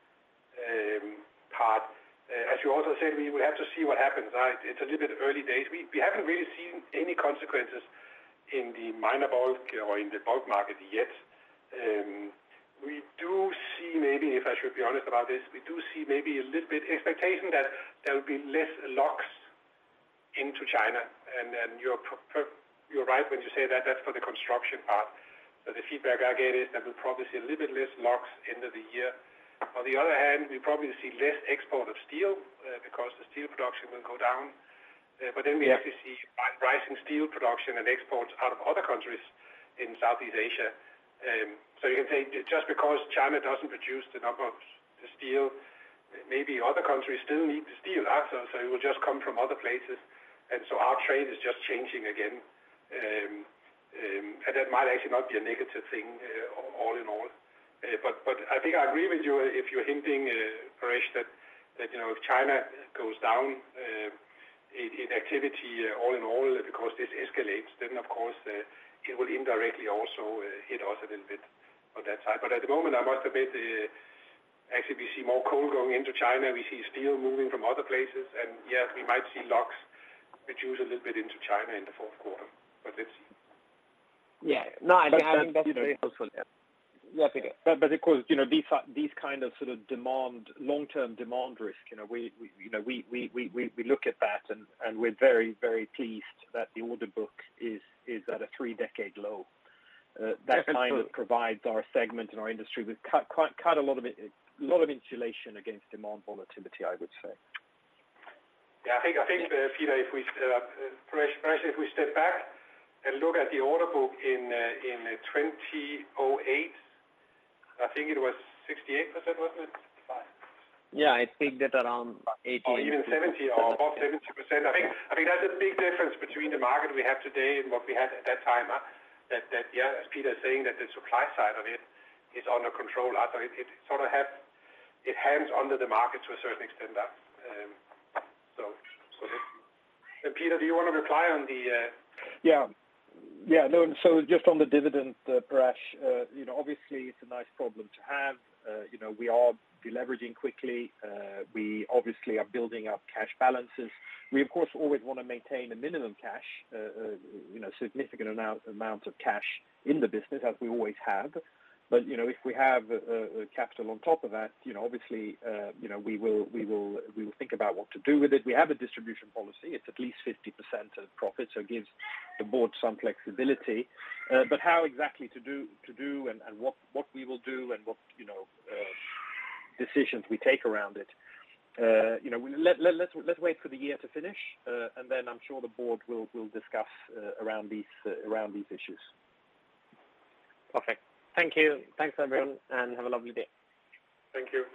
part, as you also said, we will have to see what happens. It's a little bit early days. We haven't really seen any consequences in the minor bulk or in the bulk market yet. We do see, maybe, if I should be honest about this, we do see maybe a little bit expectation that there will be less locks into China. And you're right when you say that. That's for the construction part. So the feedback I get is that we'll probably see a little bit less locks end of the year. On the other hand, we probably see less export of steel because the steel production will go down. But then we actually see rising steel production and exports out of other countries in Southeast Asia. So you can say just because China doesn't produce the number of the steel, maybe other countries still need the steel. So it will just come from other places. And so our trade is just changing again. And that might actually not be a negative thing all in all. But I think I agree with you if you're hinting, Paresh, that if China goes down in activity all in all because this escalates, then of course it will indirectly also hit us a little bit on that side. But at the moment, I must admit, actually we see more coal going into China. We see steel moving from other places, and yes, we might see locks reduce a little bit into China in the fourth quarter. But let's see. Yeah, no, I think that's very helpful. Yeah, Peter. But of course, these kind of sort of long-term demand risk. We look at that, and we're very, very pleased that the order book is at a 3-decade low. That kind of provides our segment and our industry with quite a lot of lot of insulation against demand volatility, I would say. Yeah, I think Peter, if we step back and look at the order book in 2008, I think it was 68%, wasn't it? Yeah, it peaked at around 80. Or even 70 or above 70%. I think that's a big difference between the market we have today and what we had at that time. That as Peter is saying, that the supply side of it is under control. So it sort of has it hands under the market to a certain extent. And Peter, do you want to reply on the? No. So just on the dividend, Parash, obviously it's a nice problem to have. We are deleveraging quickly. We obviously are building up cash balances. We of course always want to maintain a minimum cash, significant amount of cash in the business, as we always have. But if we have capital on top of that, obviously, we will think about what to do with it. We have a distribution policy; it's at least 50% of profit, so it gives the board some flexibility. But how exactly to do and what we will do and what decisions we take around it. Let's wait for the year to finish, and then I'm sure the board will discuss around these issues. Perfect. Thank you. Thanks, everyone, and have a lovely day. Thank you.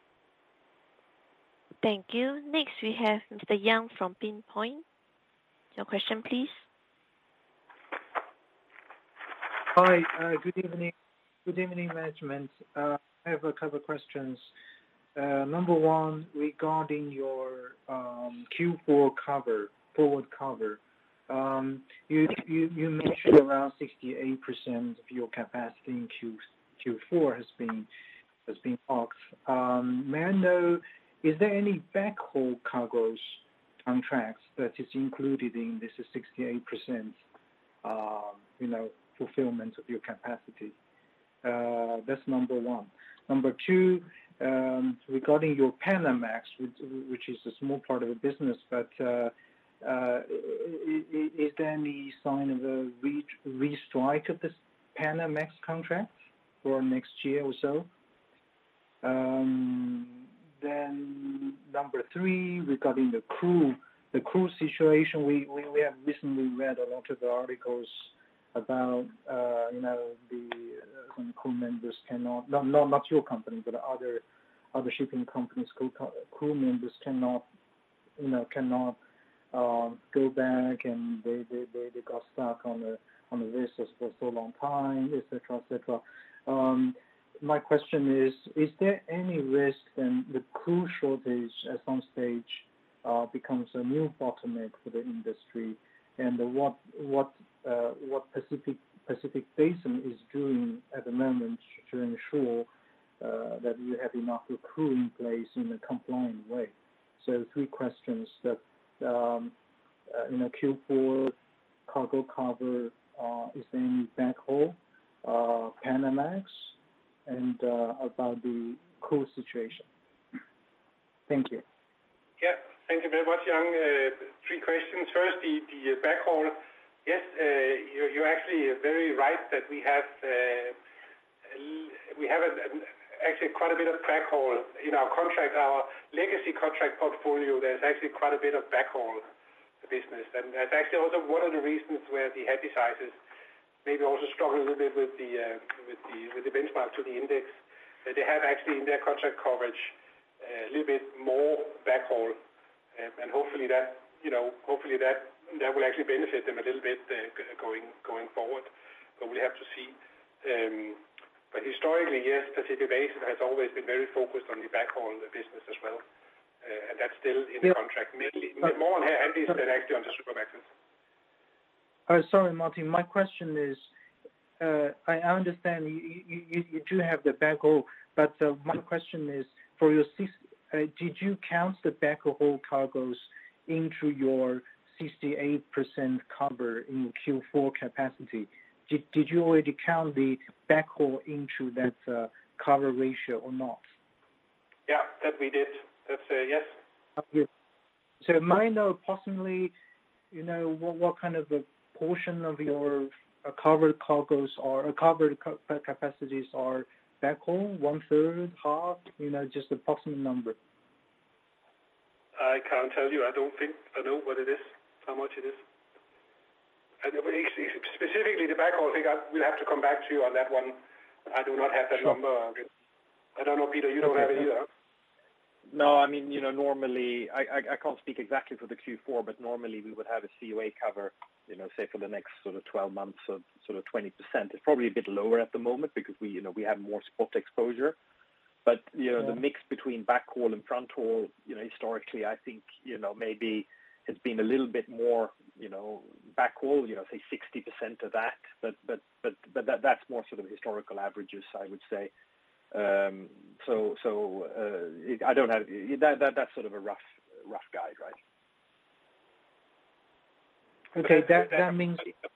Thank you. Next, we have Mr. Young from Pinpoint. Your question, please. Hi. Good evening. Good evening, management. I have a couple of questions. Number one, regarding your Q4 forward cover. You mentioned around 68% of your capacity in Q4 has been parked. May I know, is there any backhaul cargoes contracts that is included in this 68%, fulfillment of your capacity? That's number one. Number two, regarding your Panamax, which is a small part of the business, but is there any sign of a restrike of this Panamax contract for next year or so? Then number three, regarding the crew situation, we have recently read a lot of the articles about some crew members cannot, not your company, but other shipping companies, crew members cannot go back, and they got stuck on the vessels for so long time, etc. My question is there any risk that the crew shortage at some stage becomes a new bottleneck for the industry, and what Pacific Basin is doing at the moment to ensure that you have enough crew in place in a compliant way? So three questions that. Q4 cargo cover, is there any backhaul, Panamax, and about the crew situation? Thank you. Yeah, thank you very much, Young. Three questions. First, the backhaul. Yes, you're actually very right that we have actually quite a bit of backhaul in our contract, our legacy contract portfolio. There's actually quite a bit of backhaul business, and that's actually also one of the reasons where the Handysizes maybe also struggle a little bit with the benchmark to the index. That they have actually in their contract coverage a little bit more backhaul, and hopefully that will actually benefit them a little bit going forward. But we'll have to see. But historically, yes, Pacific Basin has always been very focused on the backhaul business as well. And that's still in the contract, mainly more on Handys than actually on the Supramaxes. Sorry, Martin. My question is, I understand you do have the backhaul, but my question is, for your did you count the backhaul cargoes into your 68% cover in Q4 capacity? Did you already count the backhaul into that cover ratio or not? Yeah, that we did. That's yes. Okay. So might I know possibly, what kind of a portion of your covered cargoes or covered capacities are backhaul, 1/3, half, just approximate number? I can't tell you. I don't think I know what it is, how much it is. And specifically the backhaul thing, we'll have to come back to you on that one. I do not have that number. I don't know, Peter, you don't have it either. No, I mean, normally, I can't speak exactly for the Q4, but normally we would have a COA cover, say for the next sort of 12 months of sort of 20%. It's probably a bit lower at the moment because we have more spot exposure. But, the mix between backhaul and front haul, historically, I think, maybe it's been a little bit more, backhaul, say 60% of that. But that's more sort of historical averages, I would say. I don't have that's sort of a rough guide, right? Okay, that means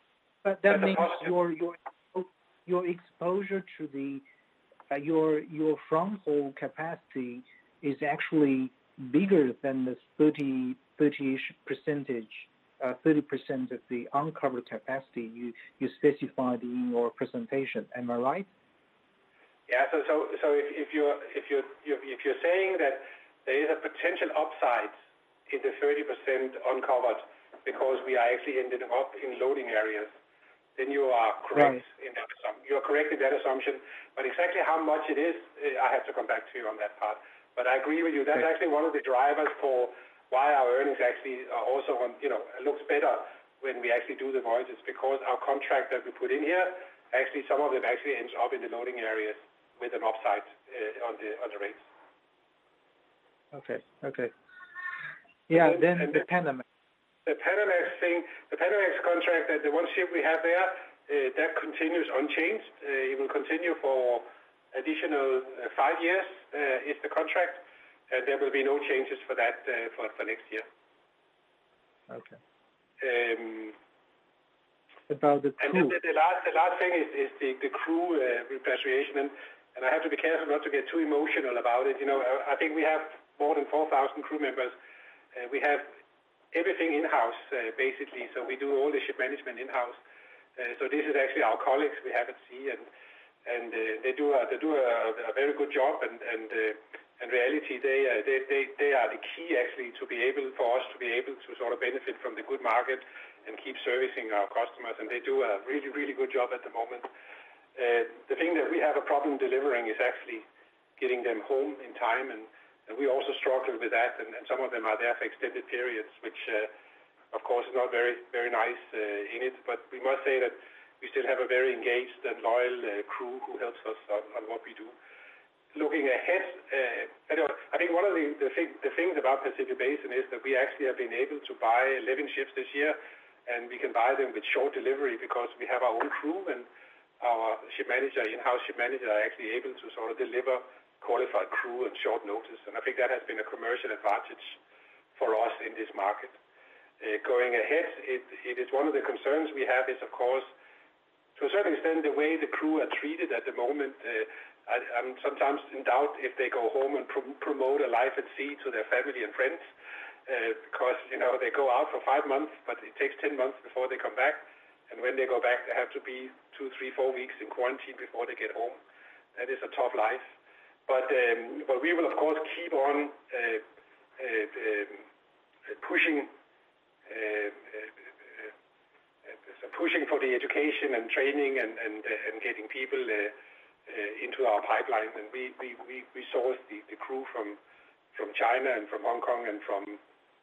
your exposure to the your front haul capacity is actually bigger than the 30-ish percentage, 30% of the uncovered capacity you specified in your presentation. Am I right? Yeah. So if you're saying that there is a potential upside in the 30% uncovered because we are actually ending up in loading areas, then you are correct in that assumption. You are correct in that assumption. But exactly how much it is, I have to come back to you on that part. But I agree with you. That's actually one of the drivers for why our earnings actually are also on, looks better when we actually do the voyages, because our contract that we put in here, actually some of them actually ends up in the loading areas with an upside on the rates. Okay. Yeah, then the Panamax. The Panamax thing, the Panamax contract, the one ship we have there, that continues unchanged. It will continue for additional 5 years, is the contract, and there will be no changes for that for next year. Okay. About the crew. And the last thing is the crew repatriation, and I have to be careful not to get too emotional about it. I think we have more than 4,000 crew members. We have everything in-house, basically, so we do all the ship management in-house. So this is actually our colleagues we have at sea, and they do a very good job, and in reality, they are the key actually for us to be able to sort of benefit from the good market and keep servicing our customers, and they do a really, really good job at the moment. The thing that we have a problem delivering is actually getting them home in time, and we also struggle with that, and some of them are there for extended periods, which of course is not very, very nice in it, but we must say that we still have a very engaged and loyal crew who helps us on what we do. Looking ahead, I think one of the things about Pacific Basin is that we actually have been able to buy 11 ships this year, and we can buy them with short delivery because we have our own crew, and our in-house ship manager are actually able to sort of deliver qualified crew and short notice, and I think that has been a commercial advantage for us in this market. Going ahead, it is one of the concerns we have is, of course, to a certain extent, the way the crew are treated at the moment. I'm sometimes in doubt if they go home and promote a life at sea to their family and friends, because they go out for 5 months, but it takes 10 months before they come back, and when they go back, they have to be 2, 3, 4 weeks in quarantine before they get home. That is a tough life. But we will, of course, keep on pushing for the education and training and getting people into our pipeline. And we source the crew from China and from Hong Kong and from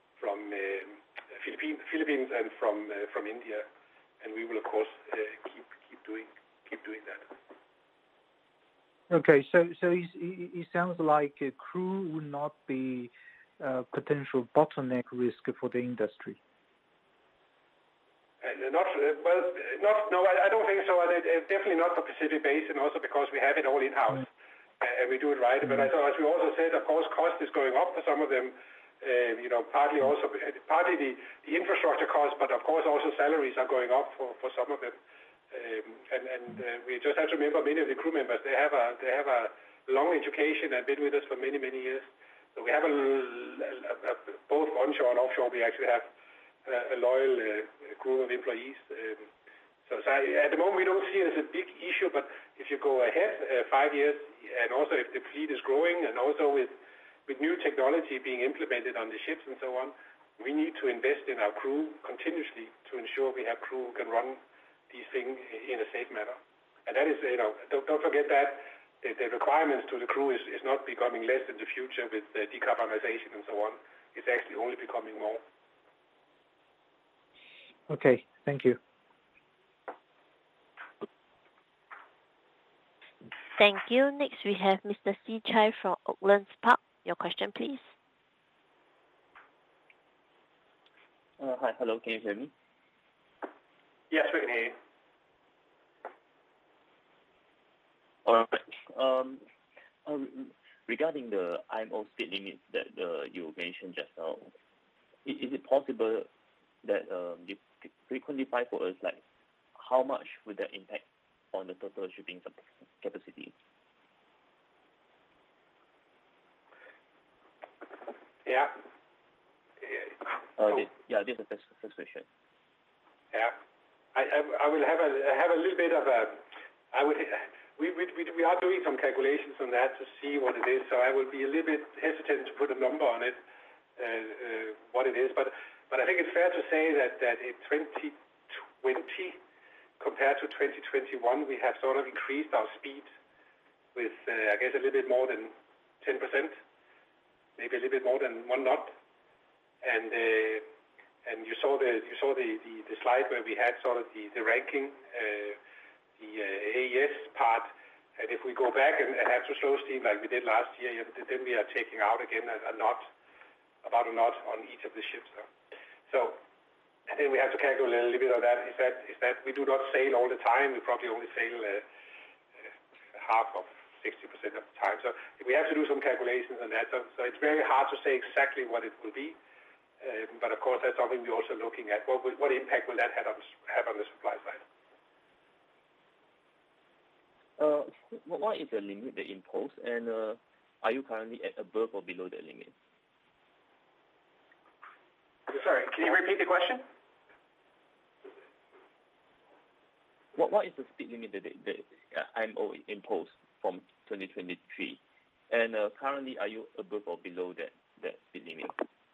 Philippines and from India. And we will, of course, keep doing that. Okay, so it sounds like a crew would not be a potential bottleneck risk for the industry. No, I don't think so. Definitely not for Pacific Basin, also because we have it all in-house and we do it right. But as we also said, of course, cost is going up for some of them. Partly the infrastructure cost, but of course also salaries are going up for some of them. And we just have to remember many of the crew members, they have a long education and been with us for many, many years. So we have both onshore and offshore, we actually have a loyal group of employees. So at the moment we don't see it as a big issue, but if you go ahead 5 years, and also if the fleet is growing, and also with new technology being implemented on the ships and so on, we need to invest in our crew continuously to ensure we have crew who can run these things in a safe manner. And that is, don't forget that the requirements to the crew is not becoming less in the future with decarbonization and so on. It's actually only becoming more. Okay, thank you. Thank you. Next, we have Mr. C. Chai from Oaklands Park. Your question, please. Hi, hello. Can you hear me? Yes, we can hear you. All right. Regarding the IMO speed limits that you mentioned just now, is it possible that you could quantify for us, like, how much would that impact on the total shipping capacity? Yeah. This is the first question. Yeah, I will have a little bit of a. We are doing some calculations on that to see what it is. So I will be a little bit hesitant to put a number on it, what it is. But I think it's fair to say that in 2020 compared to 2021, we have sort of increased our speed with I guess a little bit more than 10%, maybe a little bit more than 1 knot. And you saw the slide where we had sort of the ranking, the AES part. And if we go back and have to slow steam like we did last year, then we are taking out again about a knot on each of the ships. So, and then we have to calculate a little bit of that. Is that we do not sail all the time. We probably only sail half of 60% of the time. So we have to do some calculations on that. So it's very hard to say exactly what it will be. But of course, that's something we're also looking at. What impact will that have on the supply side? What is the limit they impose, and are you currently at above or below the limit? Sorry, can you repeat the question? What is the speed limit that the IMO imposed from 2023? And currently, are you above or below that speed limit?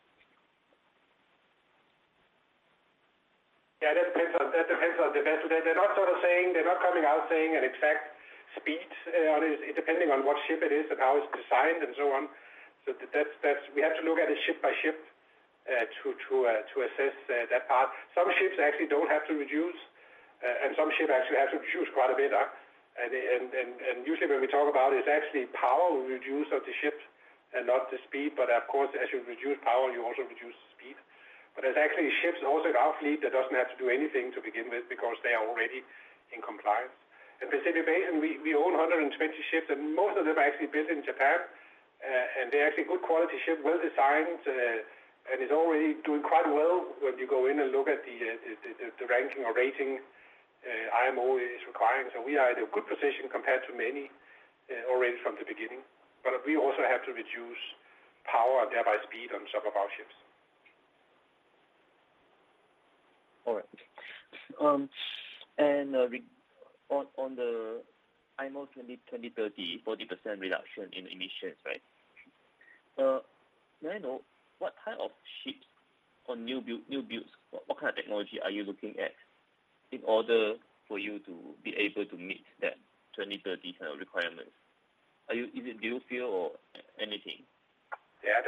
Yeah, that depends on the vessel. They're not sort of saying, they're not coming out saying an exact speed on it, depending on what ship it is and how it's designed and so on. So that's we have to look at it ship by ship to assess that part. Some ships actually don't have to reduce, and some ships actually have to reduce quite a bit. And usually when we talk about it, it's actually power we reduce of the ship and not the speed. But of course, as you reduce power, you also reduce the speed. But there's actually ships also in our fleet that doesn't have to do anything to begin with because they are already in compliance. In Pacific Basin, we own 120 ships, and most of them are actually built in Japan, and they're actually good quality ships, well designed, and is already doing quite well when you go in and look at the ranking or rating IMO is requiring. So we are in a good position compared to many already from the beginning. But we also have to reduce power and thereby speed on some of our ships. All right. And on the IMO 2030, 40% reduction in emissions, right? May I know what kind of ships or new builds, what kind of technology are you looking at in order for you to be able to meet that 2030 kind of requirements? Is it dual fuel or anything? Yeah,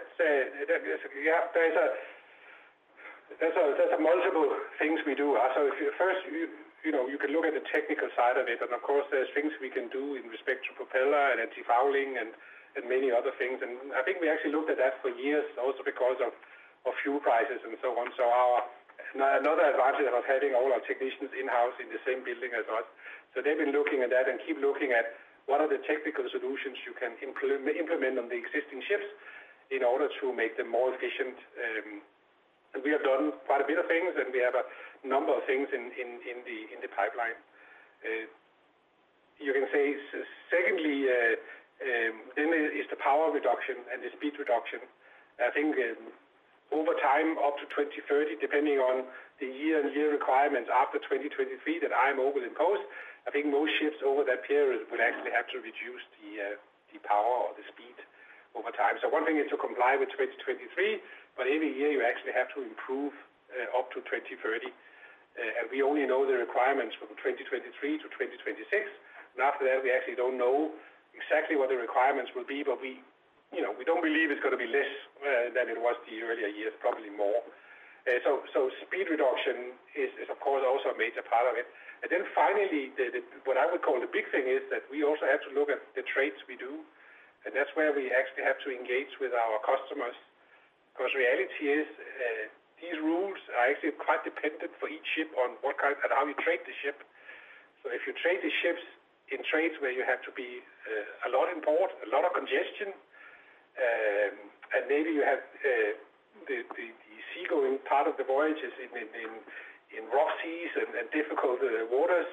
there's a multiple things we do. So if you first you can look at the technical side of it, and of course there's things we can do in respect to propeller and anti-fouling and many other things. And I think we actually looked at that for years, also because of fuel prices and so on. So another advantage of having all our technicians in-house in the same building as us. So they've been looking at that and keep looking at what are the technical solutions you can implement on the existing ships in order to make them more efficient. And we have done quite a bit of things, and we have a number of things in the pipeline. You can say, secondly, then is the power reduction and the speed reduction. I think over time, up to 2030, depending on the year-and-year requirements after 2023 that IMO will impose, I think most ships over that period will actually have to reduce the power or the speed over time. So one thing is to comply with 2023, but every year you actually have to improve up to 2030. And we only know the requirements from 2023 to 2026. And after that, we actually don't know exactly what the requirements will be, but we don't believe it's going to be less than it was the earlier years, probably more. So speed reduction is of course also a major part of it. And then finally, what I would call the big thing is that we also have to look at the trades we do, and that's where we actually have to engage with our customers, because reality is these rules are actually quite dependent for each ship on what kind and how you trade the ship. So if you trade the ships in trades where you have to be a lot in port, a lot of congestion, and maybe you have the seagoing part of the voyages in rough seas and difficult waters,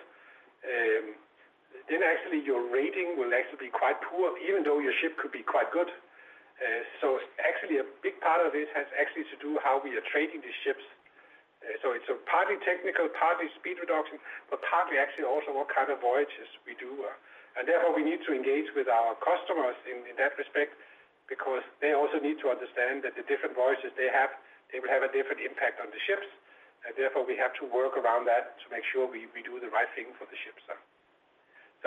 then actually your rating will actually be quite poor, even though your ship could be quite good. So actually a big part of it has actually to do how we are trading these ships. So it's a partly technical, partly speed reduction, but partly actually also what kind of voyages we do. And therefore we need to engage with our customers in that respect, because they also need to understand that the different voyages they will have a different impact on the ships. And therefore we have to work around that to make sure we do the right thing for the ships. So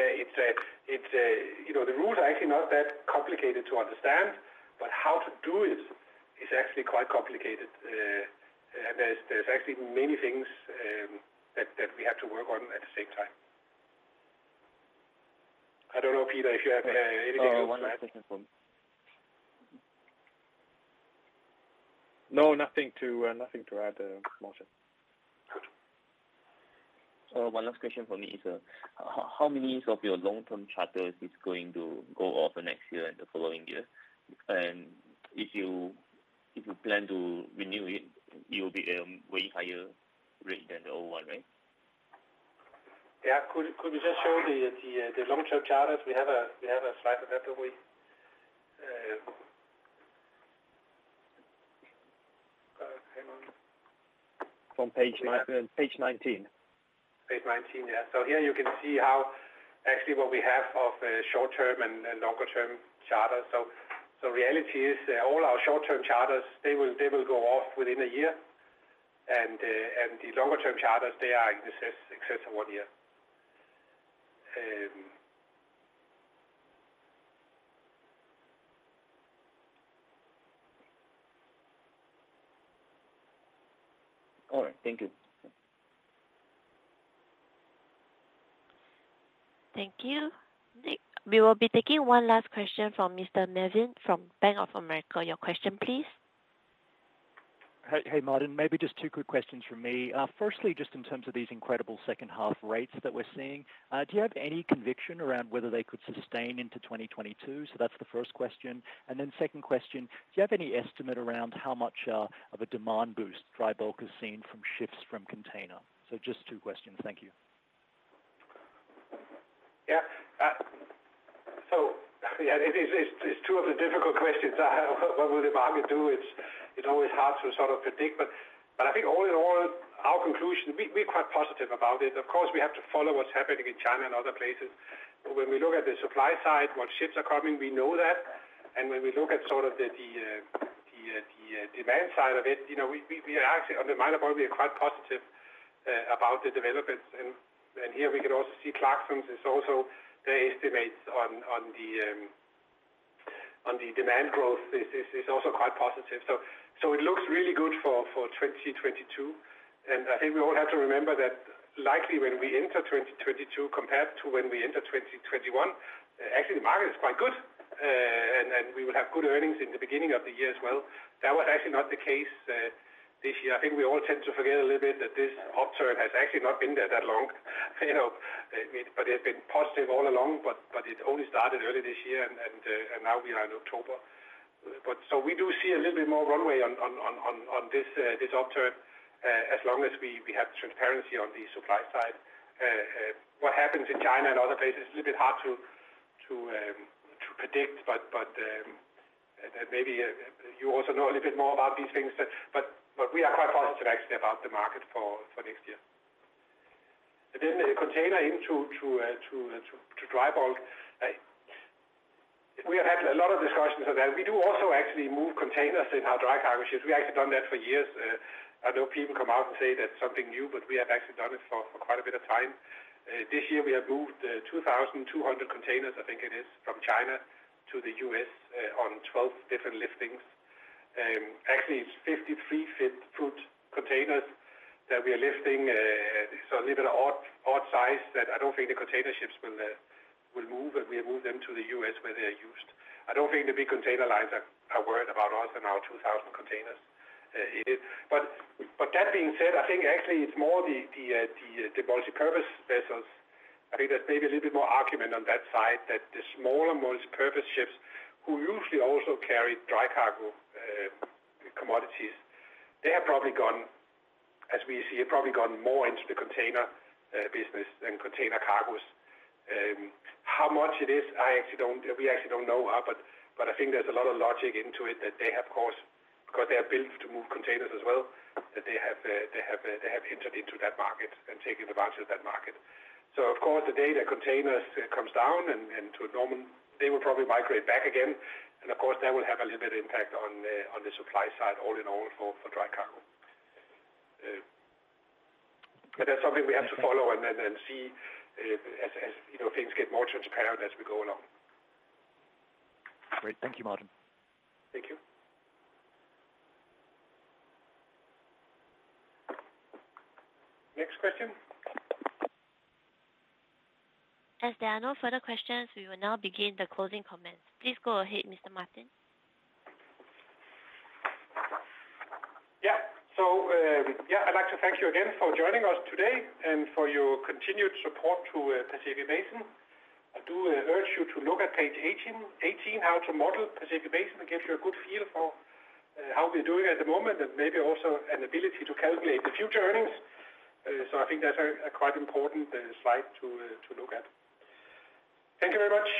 the rules are actually not that complicated to understand, but how to do it is actually quite complicated. And there's actually many things that we have to work on at the same time. I don't know, Peter, if you have anything else one to last add. question from No, nothing to add, Martin. One last question for me is how many of your long-term charters is going to go off next year and the following year? And if you plan to renew it, it will be a way higher rate than the old one, right? Yeah, could we just show the long-term charters? We have a slide of that, don't we? Hang on. From page 19. Page 19, yeah. So here you can see how actually what we have of short-term and longer-term charters. So reality is all our short-term charters they will go off within a year, and the longer-term charters they are in excess of 1 year. All right, thank you. Thank you. We will be taking one last question from Mr. Nevin from Bank of America. Your question, please. Hey, Martin, maybe just two quick questions from me. Firstly, just in terms of these incredible second half rates that we're seeing, do you have any conviction around whether they could sustain into 2022? So that's the first question. And then second question, do you have any estimate around how much of a demand boost dry bulk has seen from shifts from container? So just two questions. Thank you. Yeah. It's two of the difficult questions. What will the market do? It's always hard to sort of predict, but I think all in all, our conclusion, we're quite positive about it. Of course, we have to follow what's happening in China and other places. But when we look at the supply side, what ships are coming, we know that. And when we look at sort of the demand side of it, we are actually on the minor point, we are quite positive about the developments. And here we can also see Clarksons is also their estimates on the demand growth is also quite positive. So it looks really good for 2022. And I think we all have to remember that likely when we enter 2022 compared to when we enter 2021, actually the market is quite good. And we will have good earnings in the beginning of the year as well. That was actually not the case this year. I think we all tend to forget a little bit that this upturn has actually not been there that long, but it's been positive all along, but it only started early this year, and now we are in October. But so we do see a little bit more runway on this upturn as long as we have transparency on the supply side. What happens in China and other places is a little bit hard to predict, but maybe you also know a little bit more about these things, but we are quite positive actually about the market for next year. then a container into to dry bulk. We have had a lot of discussions on that. We do also actually move containers in our dry cargo ships. We've actually done that for years. I know people come out and say that's something new, but we have actually done it for quite a bit of time. This year we have moved 2,200 containers, I think it is, from China to the US on 12 different liftings. Actually, it's 53-foot containers that we are lifting, so a little bit of odd size that I don't think the container ships will move, and we have moved them to the US where they are used. I don't think the big container lines are worried about us and our 2,000 containers. But that being said, I think actually it's more the multi-purpose vessels. I think there's maybe a little bit more argument on that side that the smaller multi-purpose ships, who usually also carry dry cargo commodities, they have probably gone, as we see, more into the container business than container cargoes. How much it is, we actually don't know, but I think there's a lot of logic into it that they have, of course, because they are built to move containers as well, that they have entered into that market and taken advantage of that market. So of course, the day that containers comes down and to normal, they will probably migrate back again, and of course that will have a little bit of impact on the supply side, all in all, for dry cargo. But that's something we have to follow and see as things get more transparent as we go along. Great, thank you, Martin. Thank you. Next question. As there are no further questions, we will now begin the closing comments. Please go ahead, Mr. Martin. I'd like to thank you again for joining us today and for your continued support to Pacific Basin. I do urge you to look at page 18, how to model Pacific Basin. It gives you a good feel for how we're doing at the moment, and maybe also an ability to calculate the future earnings. So I think that's a quite important slide to look at. Thank you very much.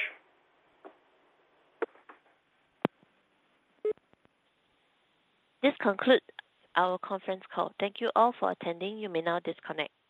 This concludes our conference call. Thank you all for attending. You may now disconnect.